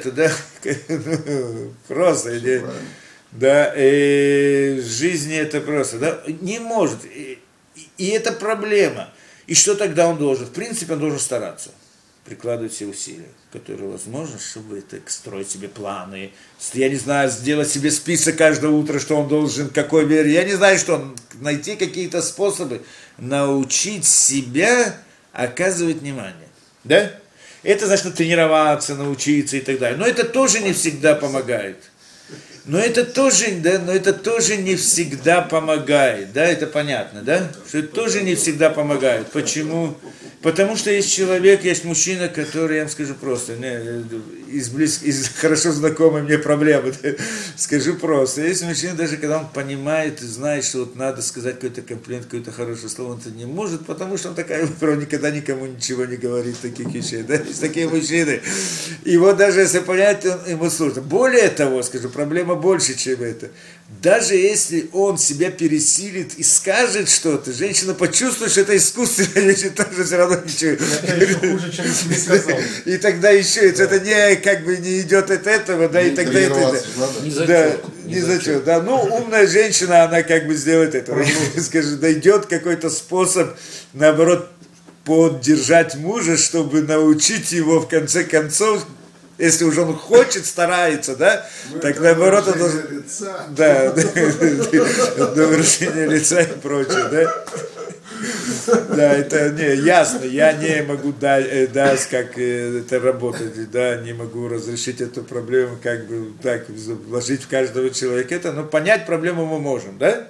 просто, да, в жизни это просто, да, не может, и это проблема. И что тогда он должен? В принципе, он должен стараться, прикладывать все усилия, которые возможны, чтобы строить себе планы, я не знаю, сделать себе список каждое утро, что он должен, какой мир, я не знаю, что, найти какие-то способы, научить себя оказывать внимание, да? Это значит тренироваться, научиться и так далее. Но это тоже не всегда помогает. Но это тоже не всегда помогает, да, это понятно, да? Что это тоже не всегда помогает. Почему? Потому что есть человек, есть мужчина, который, я вам скажу просто, из хорошо знакомой мне проблемы, да? Скажу просто, есть мужчина, даже когда он понимает и знает, что вот надо сказать какой-то комплимент, какое-то хорошее слово, он это не может, потому что он такая, никогда никому ничего не говорит таких вещей, да? Есть такие мужчины. И вот даже если понять, ему сложно. Более того, скажу, проблема больше, чем это. Даже если он себя пересилит и скажет что-то, женщина почувствует, что это искусственная вещь, тоже все равно ничего. Это еще хуже, чем тебе сказал. И тогда еще, это не идет от этого, да, и тогда это. Не зачет. Да, умная женщина, она сделает это. Скажет, найдет какой-то способ, наоборот, поддержать мужа, чтобы научить его в конце концов. Если уже он хочет, старается, да, так наоборот он должен... Да, выражение лица и прочее, да. Да, это ясно, я не могу дать, как это работает, да, не могу разрешить эту проблему, вложить в каждого человека это, но понять проблему мы можем, да.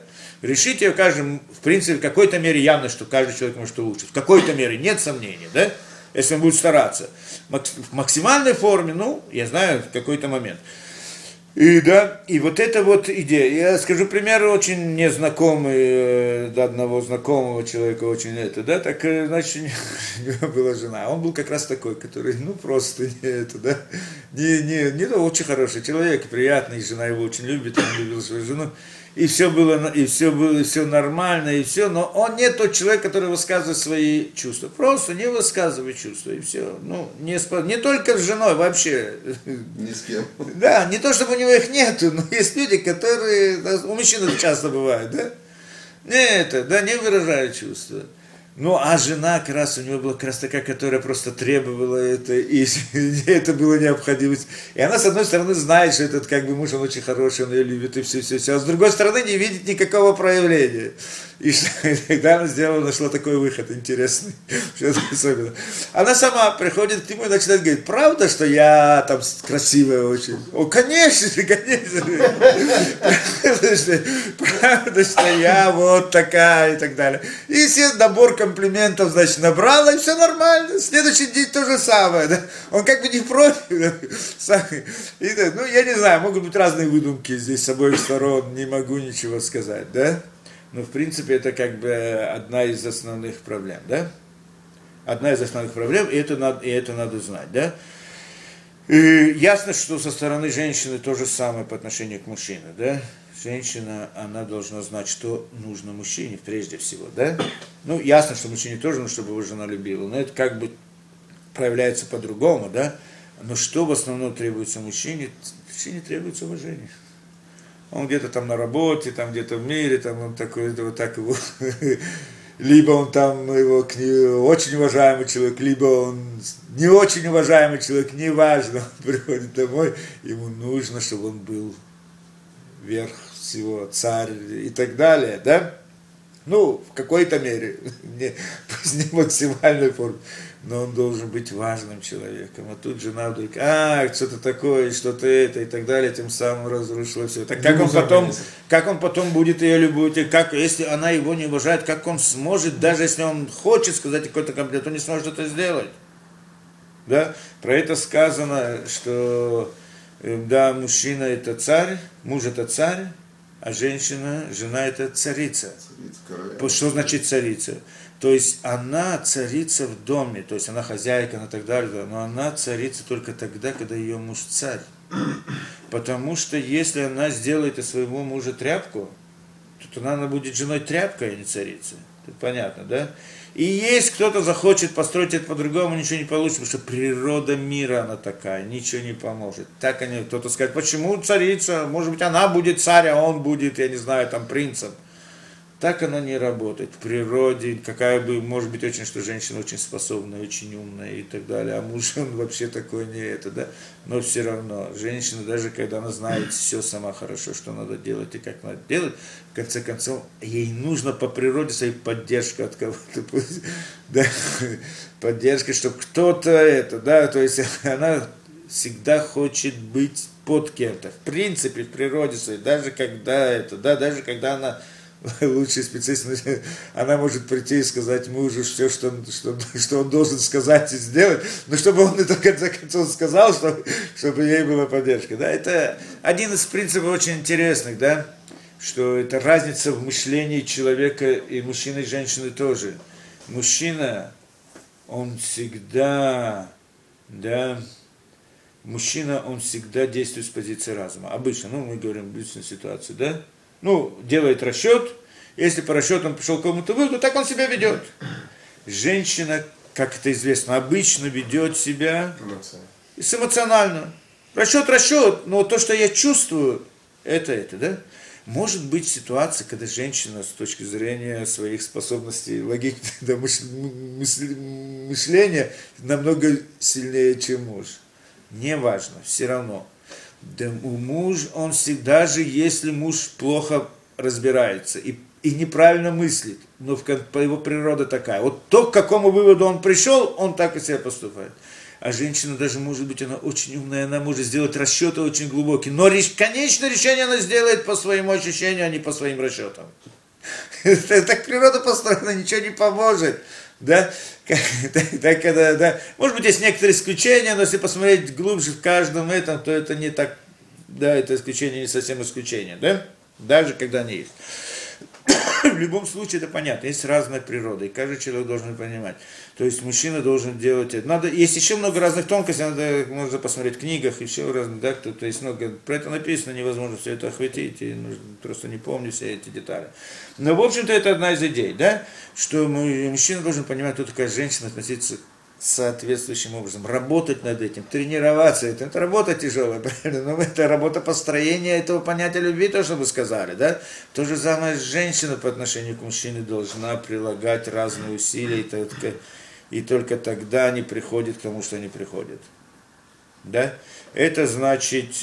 Решить ее каждый, в принципе, в какой-то мере явно, что каждый человек может улучшить. В какой-то мере, нет сомнений, да? Если он будет стараться. В максимальной форме, ну, я знаю, в какой-то момент. И да, и вот эта вот идея. Я скажу пример очень незнакомый, до одного знакомого человека очень это, да, так, значит, у него была жена. Он был как раз такой, который, ну, просто не это, да, не очень хороший человек, приятный, жена его очень любит, он любил свою жену. И все было, и все нормально, и все, но он не тот человек, который высказывает свои чувства. Просто не высказывает чувства, и все. Ну, не только с женой, вообще. Ни с кем. Да, не то, чтобы у него их нету, но есть люди, которые, у мужчин это часто бывает, да? Не выражают чувства. Ну, а жена как раз, у него была как раз такая, которая просто требовала это, и это было необходимость. И она, с одной стороны, знает, что этот как бы муж, он очень хороший, он ее любит, и все, а с другой стороны, не видит никакого проявления. И тогда она нашла такой выход интересный, что-то особенное. Она сама приходит к нему и начинает говорить: правда, что я там красивая очень? О, конечно же, правда, что я вот такая и так далее. И все набор комплиментов, значит, набрала, и все нормально. Следующий день то же самое. Да? Он как бы не против. И, ну, я не знаю, могут быть разные выдумки здесь с обоих сторон, не могу ничего сказать, да? Но, в принципе, это как бы одна из основных проблем, да? Одна из основных проблем, и это надо знать, да? И ясно, что со стороны женщины то же самое по отношению к мужчине, да? Женщина, она должна знать, что нужно мужчине прежде всего, да? Ну, ясно, что мужчине тоже нужно, чтобы его жена любила, но это как бы проявляется по-другому, да? Но что в основном требуется мужчине? Мужчине требуется уважение. Он где-то там на работе, там где-то в мире, там он такой, вот так его, либо он там его очень уважаемый человек, либо он не очень уважаемый человек, неважно, он приходит домой, ему нужно, чтобы он был верх всего, царь и так далее, да? Ну, в какой-то мере, не максимальной форме, но он должен быть важным человеком. А тут жена вдруг, что-то такое, что-то это и так далее, тем самым разрушила все. Так как он потом будет ее любить, если она его не уважает, как он сможет, даже если он хочет сказать какой-то комплимент, он не сможет это сделать. Да? Про это сказано, что да, мужчина это царь, муж это царь, а жена это царица. Что значит царица? То есть она царица в доме, то есть она хозяйка и так далее, но она царица только тогда, когда ее муж царь. Потому что если она сделает из своего мужа тряпку, то она будет женой тряпкой, а не царицей. Это понятно, да? И если кто-то захочет построить это по-другому, ничего не получится, потому что природа мира она такая, ничего не поможет. Так они, кто-то скажет, почему царица, может быть она будет царь, а он будет, я не знаю, там принцем. Так оно не работает. В природе, какая бы, может быть, очень, что женщина очень способная, очень умная и так далее, а муж, он вообще такой не это, да. Но все равно, женщина, даже когда она знает все сама хорошо, что надо делать и как надо делать, в конце концов, ей нужно по природе своей поддержка от кого-то, да, поддержка, чтобы кто-то это, да, то есть она всегда хочет быть под кем-то. В принципе, в природе своей, даже когда это, да, даже когда она лучший специалист, она может прийти и сказать мужу все, что он должен сказать и сделать, но чтобы он это в конце концов сказал, чтобы ей была поддержка. Да? Это один из принципов очень интересных, да? Что это разница в мышлении человека и мужчины и женщины тоже. Мужчина, он всегда, да, мужчина, он всегда действует с позиции разума. Обычно, мы говорим в личной ситуации, да? Делает расчет, если по расчету он пришел к какому-то выводу, так он себя ведет. Женщина, как это известно, обычно ведет себя эмоционально. Расчет, но то, что я чувствую, это, да? Может быть ситуация, когда женщина с точки зрения своих способностей логики, мышления намного сильнее, чем муж. Неважно, все равно. Да, муж, он всегда же, если муж плохо разбирается и неправильно мыслит, но по его природе такая. Вот то, к какому выводу он пришел, он так и себя поступает. А женщина даже, может быть, она очень умная, она может сделать расчеты очень глубокие, но конечное решение она сделает по своему ощущению, а не по своим расчетам. Так природа построена, ничего не поможет. Да? Да. Может быть, есть некоторые исключения, но если посмотреть глубже в каждом этом, то это не так, да, это исключение не совсем исключение, да? Даже когда они есть. В любом случае это понятно, есть разная природа, и каждый человек должен понимать. То есть мужчина должен делать это. Надо, есть еще много разных тонкостей, можно посмотреть в книгах, еще разных, да, то есть много, про это написано, невозможно все это охватить, и просто не помню все эти детали. Но в общем-то это одна из идей, да, что мужчина должен понимать, кто такая женщина, относиться соответствующим образом, работать над этим, тренироваться, это работа тяжелая, правильно? Но это работа построения этого понятия любви, то, что вы сказали, да? То же самое женщина по отношению к мужчине должна прилагать разные усилия, и только тогда они приходят к тому, что они приходят. Да? Это значит,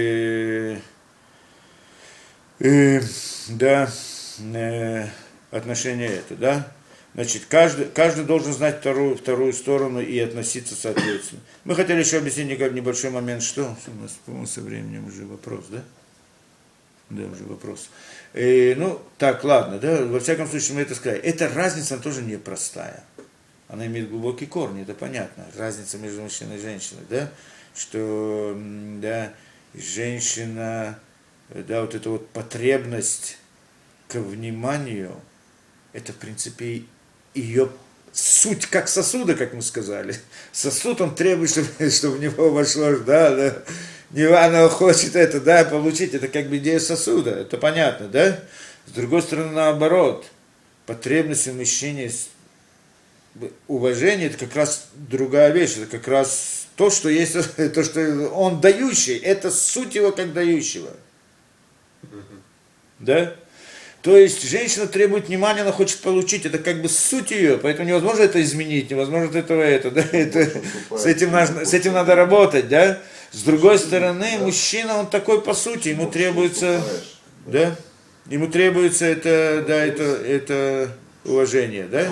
отношение это, да? Значит, каждый должен знать вторую сторону и относиться соответственно. Мы хотели еще объяснить небольшой момент, что у нас, по-моему, со временем уже вопрос, да? Да, уже вопрос. Так, ладно, да, во всяком случае мы это сказали. Эта разница тоже непростая. Она имеет глубокие корни, это понятно. Разница между мужчиной и женщиной, да? Что, да, женщина, да, вот эта вот потребность к вниманию, это, в принципе, ее суть как сосуда, как мы сказали. Сосуд, он требует, чтобы в него вошло, да. Она хочет это, да, получить, это как бы идея сосуда, это понятно, да? С другой стороны, наоборот, потребность в мужчине, уважение, это как раз другая вещь, это как раз то, что есть, то, что он дающий, это суть его как дающего. Да? То есть женщина требует внимания, она хочет получить, это как бы суть ее, поэтому невозможно это изменить, невозможно да, с этим надо работать, да. С другой стороны, мужчина, он такой по сути, ему требуется, да, ему требуется это уважение, да.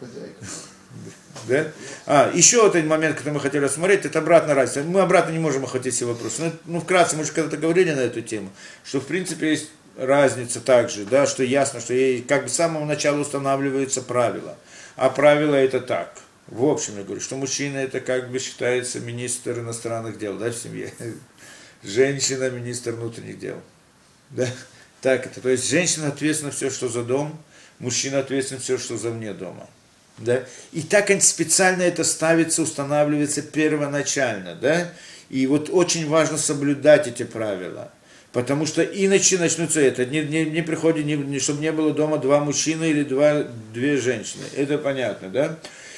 Да? Еще один момент, который мы хотели рассмотреть, это обратная разница. Мы обратно не можем охватить все вопросы. Вкратце, мы уже когда-то говорили на эту тему, что в принципе есть разница также, да, что ясно, что ей как бы с самого начала устанавливаются правила. А правила это так. В общем, я говорю, что мужчина это как бы считается министр иностранных дел, да, в семье. Женщина министр внутренних дел. Да? Так это. То есть женщина ответственна все, что за дом, мужчина ответственен все, что за вне дома. Да? И так специально это ставится, устанавливается первоначально. Да? И вот очень важно соблюдать эти правила. Потому что иначе начнутся это. Не приходит, чтобы не было дома два мужчины или две женщины. Это понятно, да?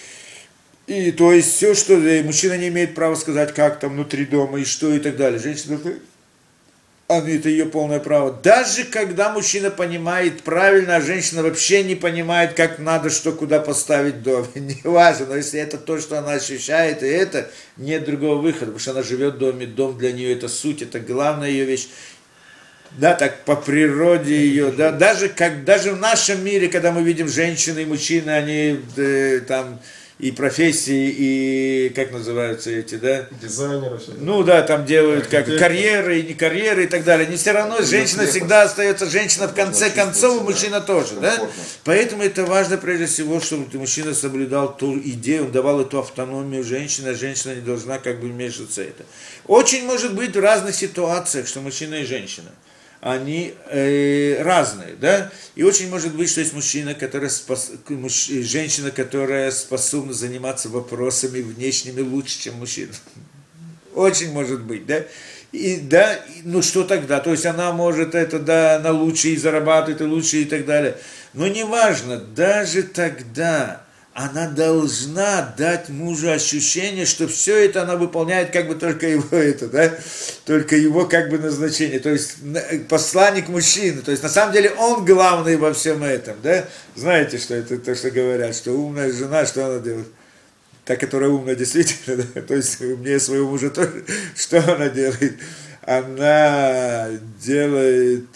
И то есть все, что мужчина не имеет права сказать, как там внутри дома и что и так далее. Женщина, это ее полное право. Даже когда мужчина понимает правильно, а женщина вообще не понимает, как надо, что куда поставить в доме. Не важно, но если это то, что она ощущает, и это, нет другого выхода, потому что она живет в доме, дом для нее это суть, это главная ее вещь. Да, так по природе ее, да, даже в нашем мире, когда мы видим женщины и мужчины, они там и профессии, и как называются эти, да? Дизайнеры все. Ну да, там делают как карьеры, и не карьеры и так далее. Не все равно женщина всегда остается женщина в конце концов, и мужчина тоже, да? Поэтому это важно прежде всего, чтобы мужчина соблюдал ту идею, он давал эту автономию женщине, а женщина не должна как бы вмешиваться в это. Очень может быть в разных ситуациях, что мужчина и женщина. Они разные, да, и очень может быть, что есть мужчина, женщина, которая способна заниматься вопросами внешними лучше, чем мужчина. Очень может быть, да, и да, ну что тогда, то есть она может это, да, она лучше и зарабатывает, и лучше и так далее, но неважно, даже тогда она должна дать мужу ощущение, что все это она выполняет как бы только его это, да, только его как бы назначение, то есть посланник мужчины, то есть на самом деле он главный во всем этом, да, знаете, что это то, что говорят, что умная жена, что она делает, та, которая умная действительно, да? То есть умнее своего мужа тоже, что она делает? Она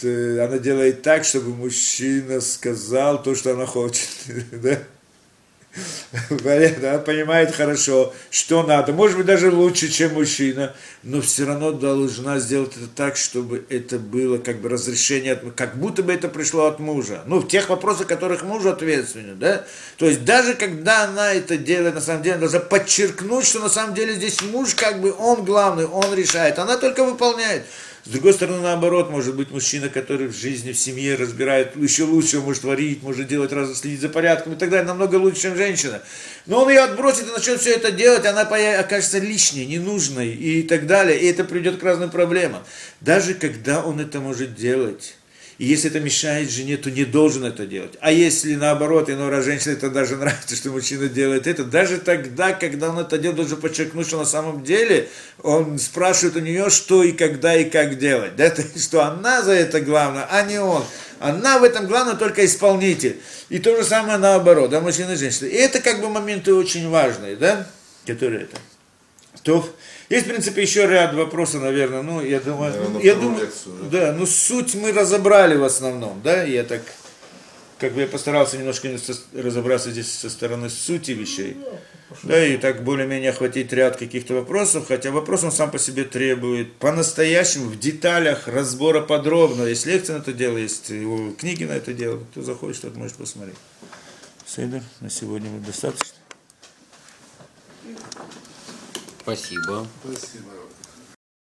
делает так, чтобы мужчина сказал то, что она хочет, да? Понятно, она понимает хорошо, что надо. Может быть, даже лучше, чем мужчина, но все равно должна сделать это так, чтобы это было как бы разрешение, как будто бы это пришло от мужа. Ну, в тех вопросах, в которых муж ответственен, да? То есть даже когда она это делает, на самом деле, она должна подчеркнуть, что на самом деле здесь муж, как бы, он главный, он решает. Она только выполняет. С другой стороны, наоборот, может быть мужчина, который в жизни, в семье разбирает еще лучше, может творить, может делать разные, следить за порядком и так далее, намного лучше, чем женщина. Но он ее отбросит и начнет все это делать, она окажется лишней, ненужной и так далее, и это приведет к разным проблемам. Даже когда он это может делать, и если это мешает жене, то не должен это делать. А если наоборот, иной раз женщине это даже нравится, что мужчина делает это, даже тогда, когда он это делает, должен подчеркнуть, что на самом деле он спрашивает у нее, что и когда и как делать. Да? То есть, что она за это главное, а не он. Она в этом главное только исполнитель. И то же самое наоборот, да, мужчина и женщина. И это как бы моменты очень важные, да, которые это. То есть, в принципе, еще ряд вопросов, наверное, ну, я думаю, да, ну, суть мы разобрали в основном, да, я так, как бы я постарался немножко разобраться здесь со стороны сути вещей, да, и так более-менее охватить ряд каких-то вопросов, хотя вопрос он сам по себе требует по-настоящему, в деталях разбора подробного, есть лекция на это дело, есть книги на это дело, кто захочет, тот может посмотреть. Сейдер, на сегодня достаточно. Спасибо. Спасибо.